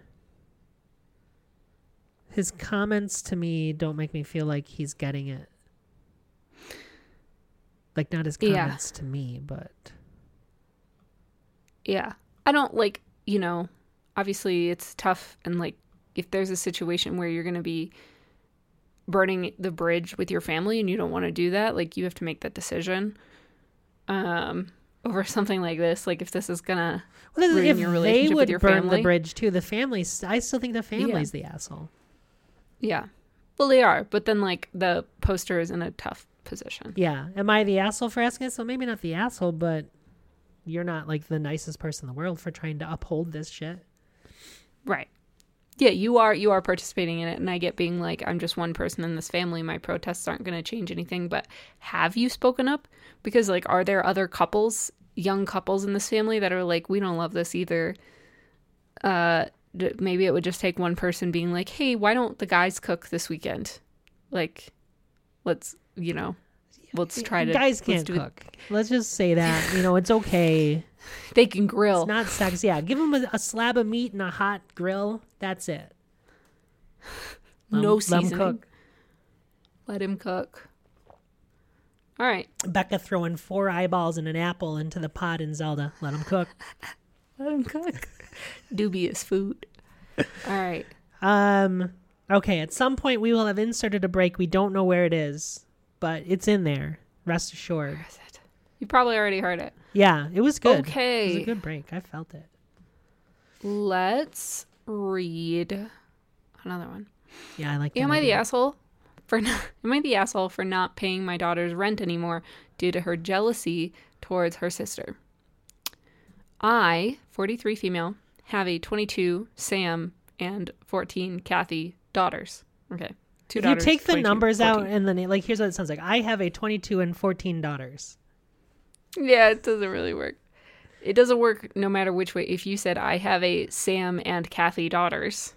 his comments to me don't make me feel like he's getting it. Like, not his comments yeah. to me, but... Yeah. I don't, like, you know, obviously it's tough. And, like, if there's a situation where you're going to be burning the bridge with your family and you don't want to do that, like, you have to make that decision um, over something like this. Like, if this is going to well, ruin if your relationship with your family. They would family. burn the bridge, too. The family, I still think the family's yeah. the asshole. Yeah. Well, they are. But then, like, the poster is in a tough position. Yeah. Am I the asshole for asking this? So maybe not the asshole, but you're not like the nicest person in the world for trying to uphold this shit. Right. Yeah, you are you are participating in it, and I get being like, I'm just one person in this family. My protests aren't going to change anything. But have you spoken up? Because, like, are there other couples, young couples in this family that are like, we don't love this either? Uh, d- maybe it would just take one person being like, hey, why don't the guys cook this weekend? Like, let's, you know, let's try to. Guys can't let's cook. It. Let's just say that. You know, it's okay. They can grill. It's not sex. Yeah, give them a, a slab of meat and a hot grill. That's it. Let no him, seasoning. Let him cook. Let him cook. All right. Becca throwing four eyeballs and an apple into the pot in Zelda. Let him cook. Let him cook. Dubious food. All right. Um. Okay. At some point, we will have inserted a break. We don't know where it is, but it's in there. Rest assured. Where is it? You probably already heard it. Yeah, it was good. Okay. It was a good break. I felt it. Let's read another one. Yeah, I like that. Am I idea. the asshole for not, am I the asshole for not paying my daughter's rent anymore due to her jealousy towards her sister? I, forty-three female, have a twenty-two Sam and fourteen Kathy daughters. Okay. Two If daughters. you take the numbers fourteen. out and then, like, here's what it sounds like. I have a twenty-two and fourteen daughters. Yeah, it doesn't really work. It doesn't work no matter which way. If you said, I have a Sam and Kathy daughters.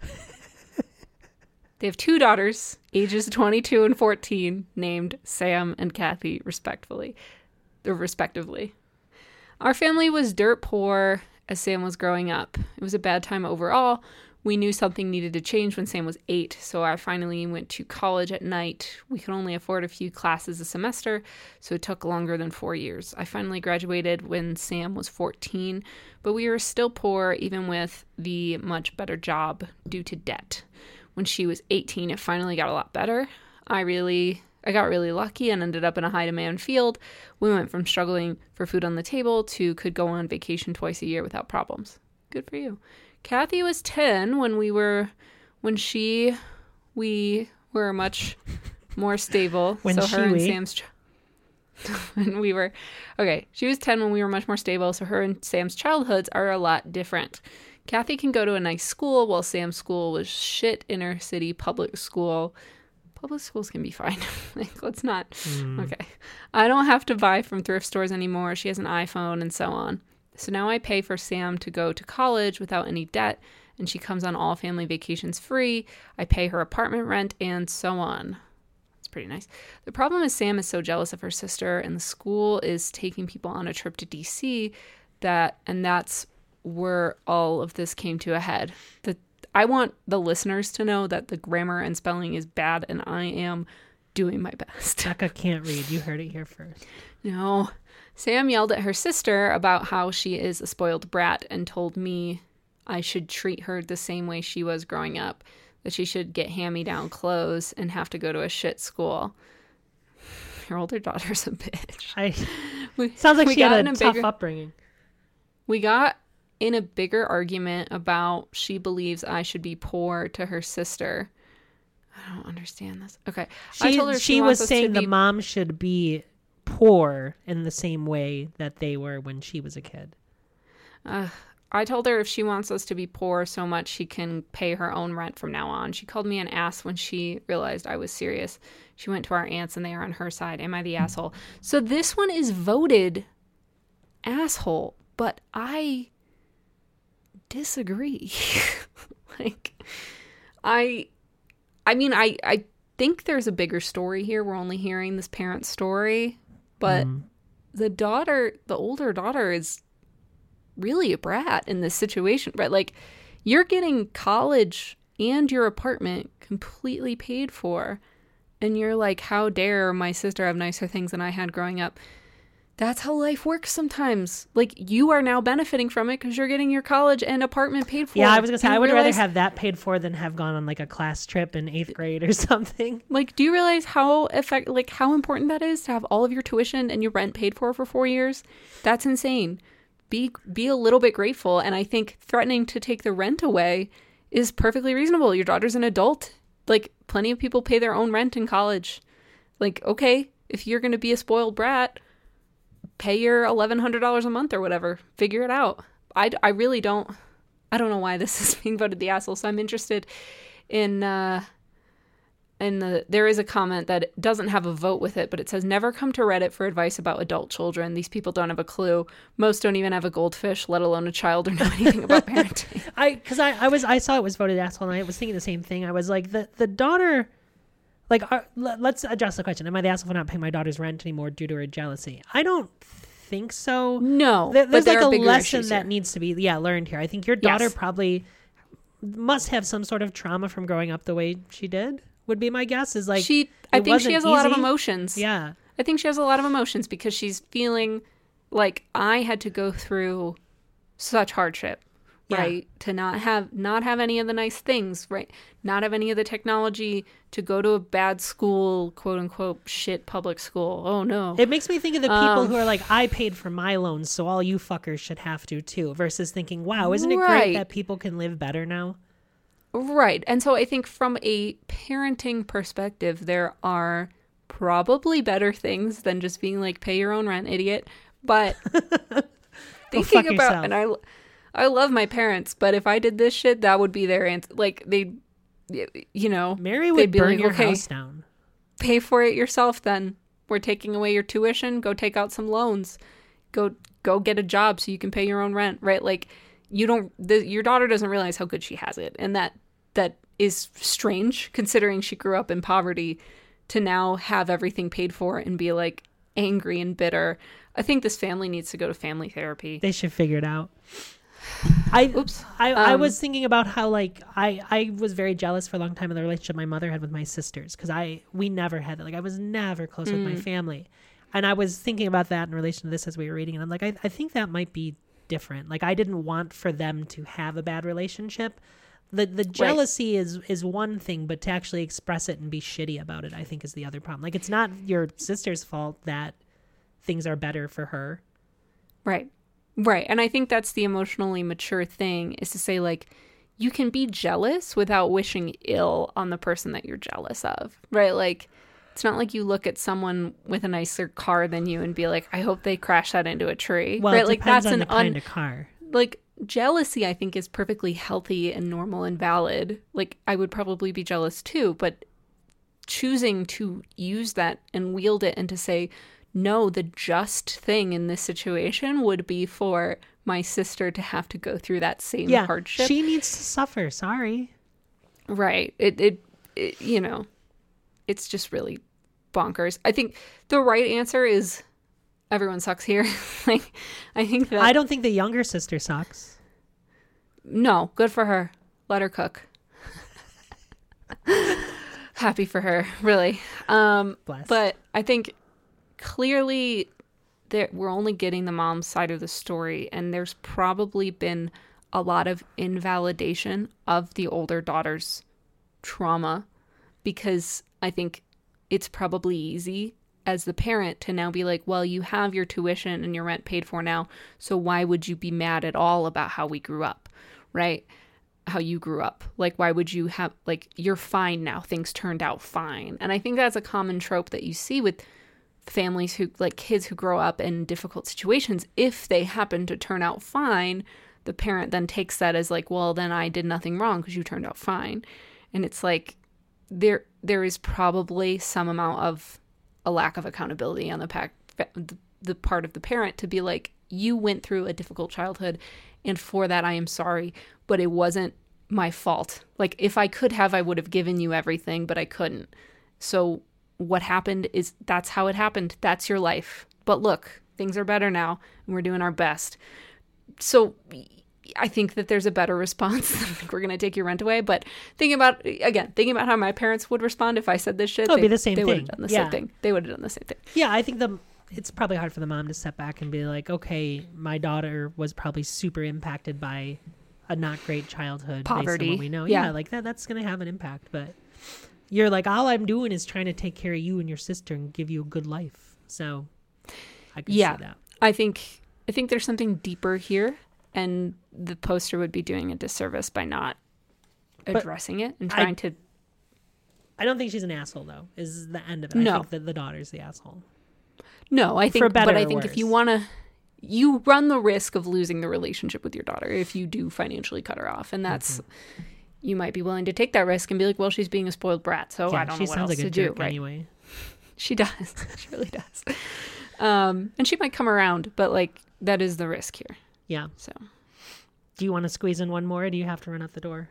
They have two daughters, ages twenty-two and fourteen, named Sam and Kathy, respectfully, or respectively. Our family was dirt poor as Sam was growing up. It was a bad time overall. We knew something needed to change when Sam was eight, so I finally went to college at night. We could only afford a few classes a semester, so it took longer than four years. I finally graduated when Sam was fourteen, but we were still poor even with the much better job due to debt. When she was eighteen, it finally got a lot better. I really, I got really lucky and ended up in a high-demand field. We went from struggling for food on the table to could go on vacation twice a year without problems. Good for you. Kathy was ten when we were, when she, we were much more stable. When so she, her and we. Sam's, ch- when we were, okay, she was ten when we were much more stable. So her and Sam's childhoods are a lot different. Kathy can go to a nice school while Sam's school was shit inner city public school. Public schools can be fine. Like, let's not. Mm. Okay. I don't have to buy from thrift stores anymore. She has an iPhone and so on. So now I pay for Sam to go to college without any debt, and she comes on all family vacations free. I pay her apartment rent and so on. It's pretty nice. The problem is Sam is so jealous of her sister, and the school is taking people on a trip to D C that, and that's where all of this came to a head. The I want the listeners to know that the grammar and spelling is bad, and I am doing my best. Becca can't read. You heard it here first. No. Sam yelled at her sister about how she is a spoiled brat and told me I should treat her the same way she was growing up, that she should get hand-me-down clothes and have to go to a shit school. Your older daughter's a bitch. I, we, sounds like she had a, a tough bigger, upbringing. We got in a bigger argument about she believes I should be poor to her sister. I don't understand this. Okay. She, I told her she, she was wants saying us to the be... mom should be poor in the same way that they were when she was a kid. Uh, I told her if she wants us to be poor so much she can pay her own rent from now on. She called me an ass when she realized I was serious. She went to our aunts and they are on her side. Am I the asshole? So this one is voted asshole, but I disagree. like, I, I mean, I, I think there's a bigger story here. We're only hearing this parent's story, but mm. the daughter, the older daughter is really a brat in this situation, right? Like, you're getting college and your apartment completely paid for, and you're like, how dare my sister have nicer things than I had growing up? That's how life works sometimes. Like, you are now benefiting from it because you're getting your college and apartment paid for. Yeah, I was gonna say, I would realize, rather have that paid for than have gone on like a class trip in eighth grade or something. Like, do you realize how effect, like how important that is to have all of your tuition and your rent paid for for four years? That's insane. Be be a little bit grateful, and I think threatening to take the rent away is perfectly reasonable. Your daughter's an adult. Like, plenty of people pay their own rent in college. Like, okay, if you're gonna be a spoiled brat, pay your eleven hundred dollars a month or whatever. Figure it out. I, I really don't, I don't know why this is being voted the asshole. So I'm interested in, uh, in the, there is a comment that doesn't have a vote with it, but it says, never come to Reddit for advice about adult children. These people don't have a clue. Most don't even have a goldfish, let alone a child, or know anything about parenting. I, cause I, I was, I saw it was voted asshole and I was thinking the same thing. I was like, the, the daughter, like, are, let, let's address the question. Am I the asshole for not paying my daughter's rent anymore due to her jealousy? I don't think so. No, there, there's but like there a are lesson that here. needs to be, yeah, learned here. I think your daughter Yes. probably must have some sort of trauma from growing up the way she did, would be my guess. Is like, she, I think she wasn't has a lot of easy. emotions. Yeah. I think she has a lot of emotions because she's feeling like I had to go through such hardship, Yeah. right? To not have not have any of the nice things, right? Not have any of the technology, to go to a bad school, quote unquote, shit public school. Oh no. It makes me think of the people Um, who are like, I paid for my loans, so all you fuckers should have to too, versus thinking, wow, isn't it Right. great that people can live better now? Right. And so I think from a parenting perspective, there are probably better things than just being like, pay your own rent, idiot. But thinking fuck about, yourself. and I, I love my parents, but if I did this shit, that would be their answer. Like, they, you know, Mary they'd would be burn like, your okay, house down. pay for it yourself then. We're taking away your tuition. Go take out some loans. Go go get a job so you can pay your own rent, right? Like, you don't, the, your daughter doesn't realize how good she has it. And that that is strange considering she grew up in poverty, to now have everything paid for and be like angry and bitter. I think this family needs to go to family therapy. They should figure it out. I Oops. I, I Um, was thinking about how like I, I was very jealous for a long time of the relationship my mother had with my sisters, because I we never had that. Like I was never close with my family, and I was thinking about that in relation to this as we were reading, and I'm like, I, I think that might be different. Like I didn't want for them to have a bad relationship. The the jealousy is is one thing, but to actually express it and be shitty about it, I think, is the other problem. Like it's not your sister's fault that things are better for her. Right. Right. And I think that's the emotionally mature thing, is to say, like, you can be jealous without wishing ill on the person that you're jealous of. Right. Like, it's not like you look at someone with a nicer car than you and be like, I hope they crash that into a tree. Well, right. it Like, depends that's on an the kind un- of car. like, jealousy, I think, is perfectly healthy and normal and valid. Like, I would probably be jealous too, but choosing to use that and wield it and to say, no, the just thing in this situation would be for my sister to have to go through that same Yeah, hardship. she needs to suffer. Sorry. Right. It, it, it, you know, it's just really bonkers. I think the right answer is everyone sucks here. Like, I think that. I don't think the younger sister sucks. No, good for her. Let her cook. Happy for her, really. Um, Bless. but I think clearly there, we're only getting the mom's side of the story, and there's probably been a lot of invalidation of the older daughter's trauma, because I think it's probably easy as the parent to now be like, well, you have your tuition and your rent paid for now, so why would you be mad at all about how we grew up, right? How you grew up. Like, why would you have, like, you're fine now, things turned out fine. And I think that's a common trope that you see with families who, like, kids who grow up in difficult situations. If they happen to turn out fine, the parent then takes that as like, well, then I did nothing wrong because you turned out fine. And it's like, there there is probably some amount of a lack of accountability on the, pack, the, the part of the parent to be like, you went through a difficult childhood, and for that I am sorry, but it wasn't my fault. Like, if I could have, I would have given you everything, but I couldn't. So what happened is, that's how it happened. That's your life. But look, things are better now, and we're doing our best. So I think that there's a better response than like, we're going to take your rent away. But thinking about, again, thinking about how my parents would respond if I said this shit, Oh, it'd they, be the same they would thing. have done the Yeah. same thing. They would have done the same thing. Yeah, I think the it's probably hard for the mom to step back and be like, okay, my daughter was probably super impacted by a not great childhood. Poverty. Based on what we know. Yeah. Yeah, like that. That's going to have an impact. But you're like, all I'm doing is trying to take care of you and your sister and give you a good life. So I can Yeah. see that. I think I think there's something deeper here, and the poster would be doing a disservice by not addressing it and I- trying to. I don't think she's an asshole, though, is the end of it. I No. think that the daughter's the asshole. No, I think, for better but I or think if you worse. want to, you run the risk of losing the relationship with your daughter if you do financially cut her off. And that's, mm-hmm. you might be willing to take that risk and be like, well, she's being a spoiled brat, so yeah, I don't she know what sounds else like a to jerk do. Right? Anyway. She does. She really does. Um, and she might come around, but like that is the risk here. Yeah. So do you want to squeeze in one more or do you have to run out the door?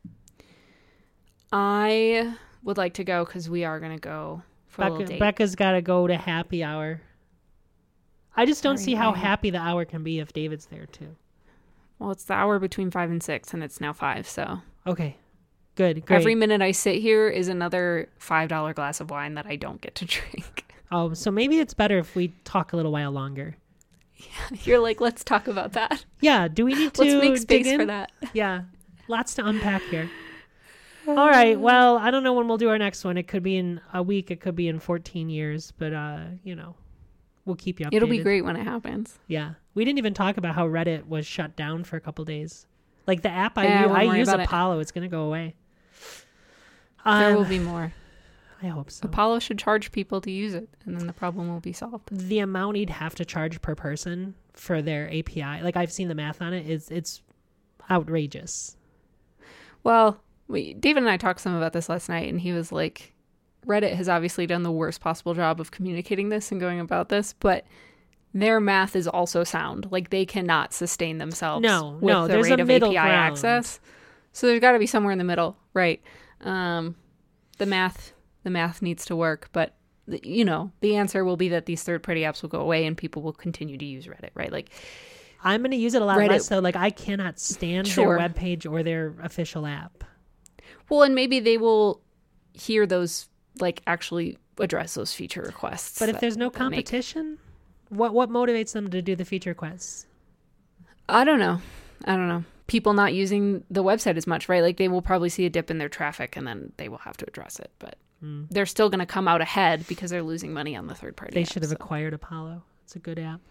I would like to go because we are going to go for Becca, a little date. Becca's got to go to happy hour. I just don't Sorry, see how I- happy the hour can be if David's there too. Well, it's the hour between five and six, and it's now five. So Okay. Good. Great. every minute I sit here is another five dollar glass of wine that I don't get to drink. Oh, so maybe it's better if we talk a little while longer. You're like, let's talk about that. Yeah. Do we need to Let's make dig space in? for that. Yeah. Lots to unpack here. All right. Well, I don't know when we'll do our next one. It could be in a week. It could be in fourteen years. But, uh, you know, we'll keep you updated. It'll be great when it happens. Yeah. We didn't even talk about how Reddit was shut down for a couple days. Like the app I Yeah, I use, won't I worry use about it. Apollo. It's going to go away. There Um, will be more. I hope so. Apollo should charge people to use it, and then the problem will be solved. The amount he'd have to charge per person for their A P I, like I've seen the math on it, is it's outrageous. Well, we, David and I talked some about this last night, and he was like, Reddit has obviously done the worst possible job of communicating this and going about this, but their math is also sound. Like, they cannot sustain themselves No, with no, the there's rate a of middle A P I ground. access. So there's got to be somewhere in the middle, right? Um, the math, the math needs to work, but the, you know, the answer will be that these third-party apps will go away and people will continue to use Reddit, right? Like, I'm going to use it a lot Reddit- less, though. Like, I cannot stand Sure. their webpage or their official app. well, and maybe they will hear those, like, actually address those feature requests. But if that- there's no that make- competition, what what motivates them to do the feature requests? I don't know. I don't know. People not using the website as much, right? Like they will probably see a dip in their traffic and then they will have to address it. But Mm. they're still going to come out ahead because they're losing money on the third party. They app, should have so. acquired Apollo. It's a good app.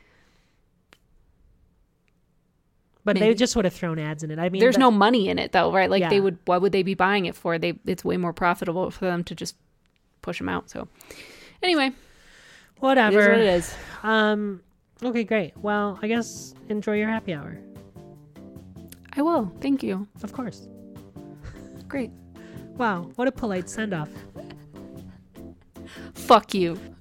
But they Maybe. just would have thrown ads in it. I mean, There's that- no money in it though, right? Like they Yeah. would, what would they be buying it for? They, it's way more profitable for them to just push them out. So anyway, whatever. it is what it is. Um. Okay, great. Well, I guess enjoy your happy hour. I will. Thank you. Of course. Great. Wow, what a polite send off. Fuck you.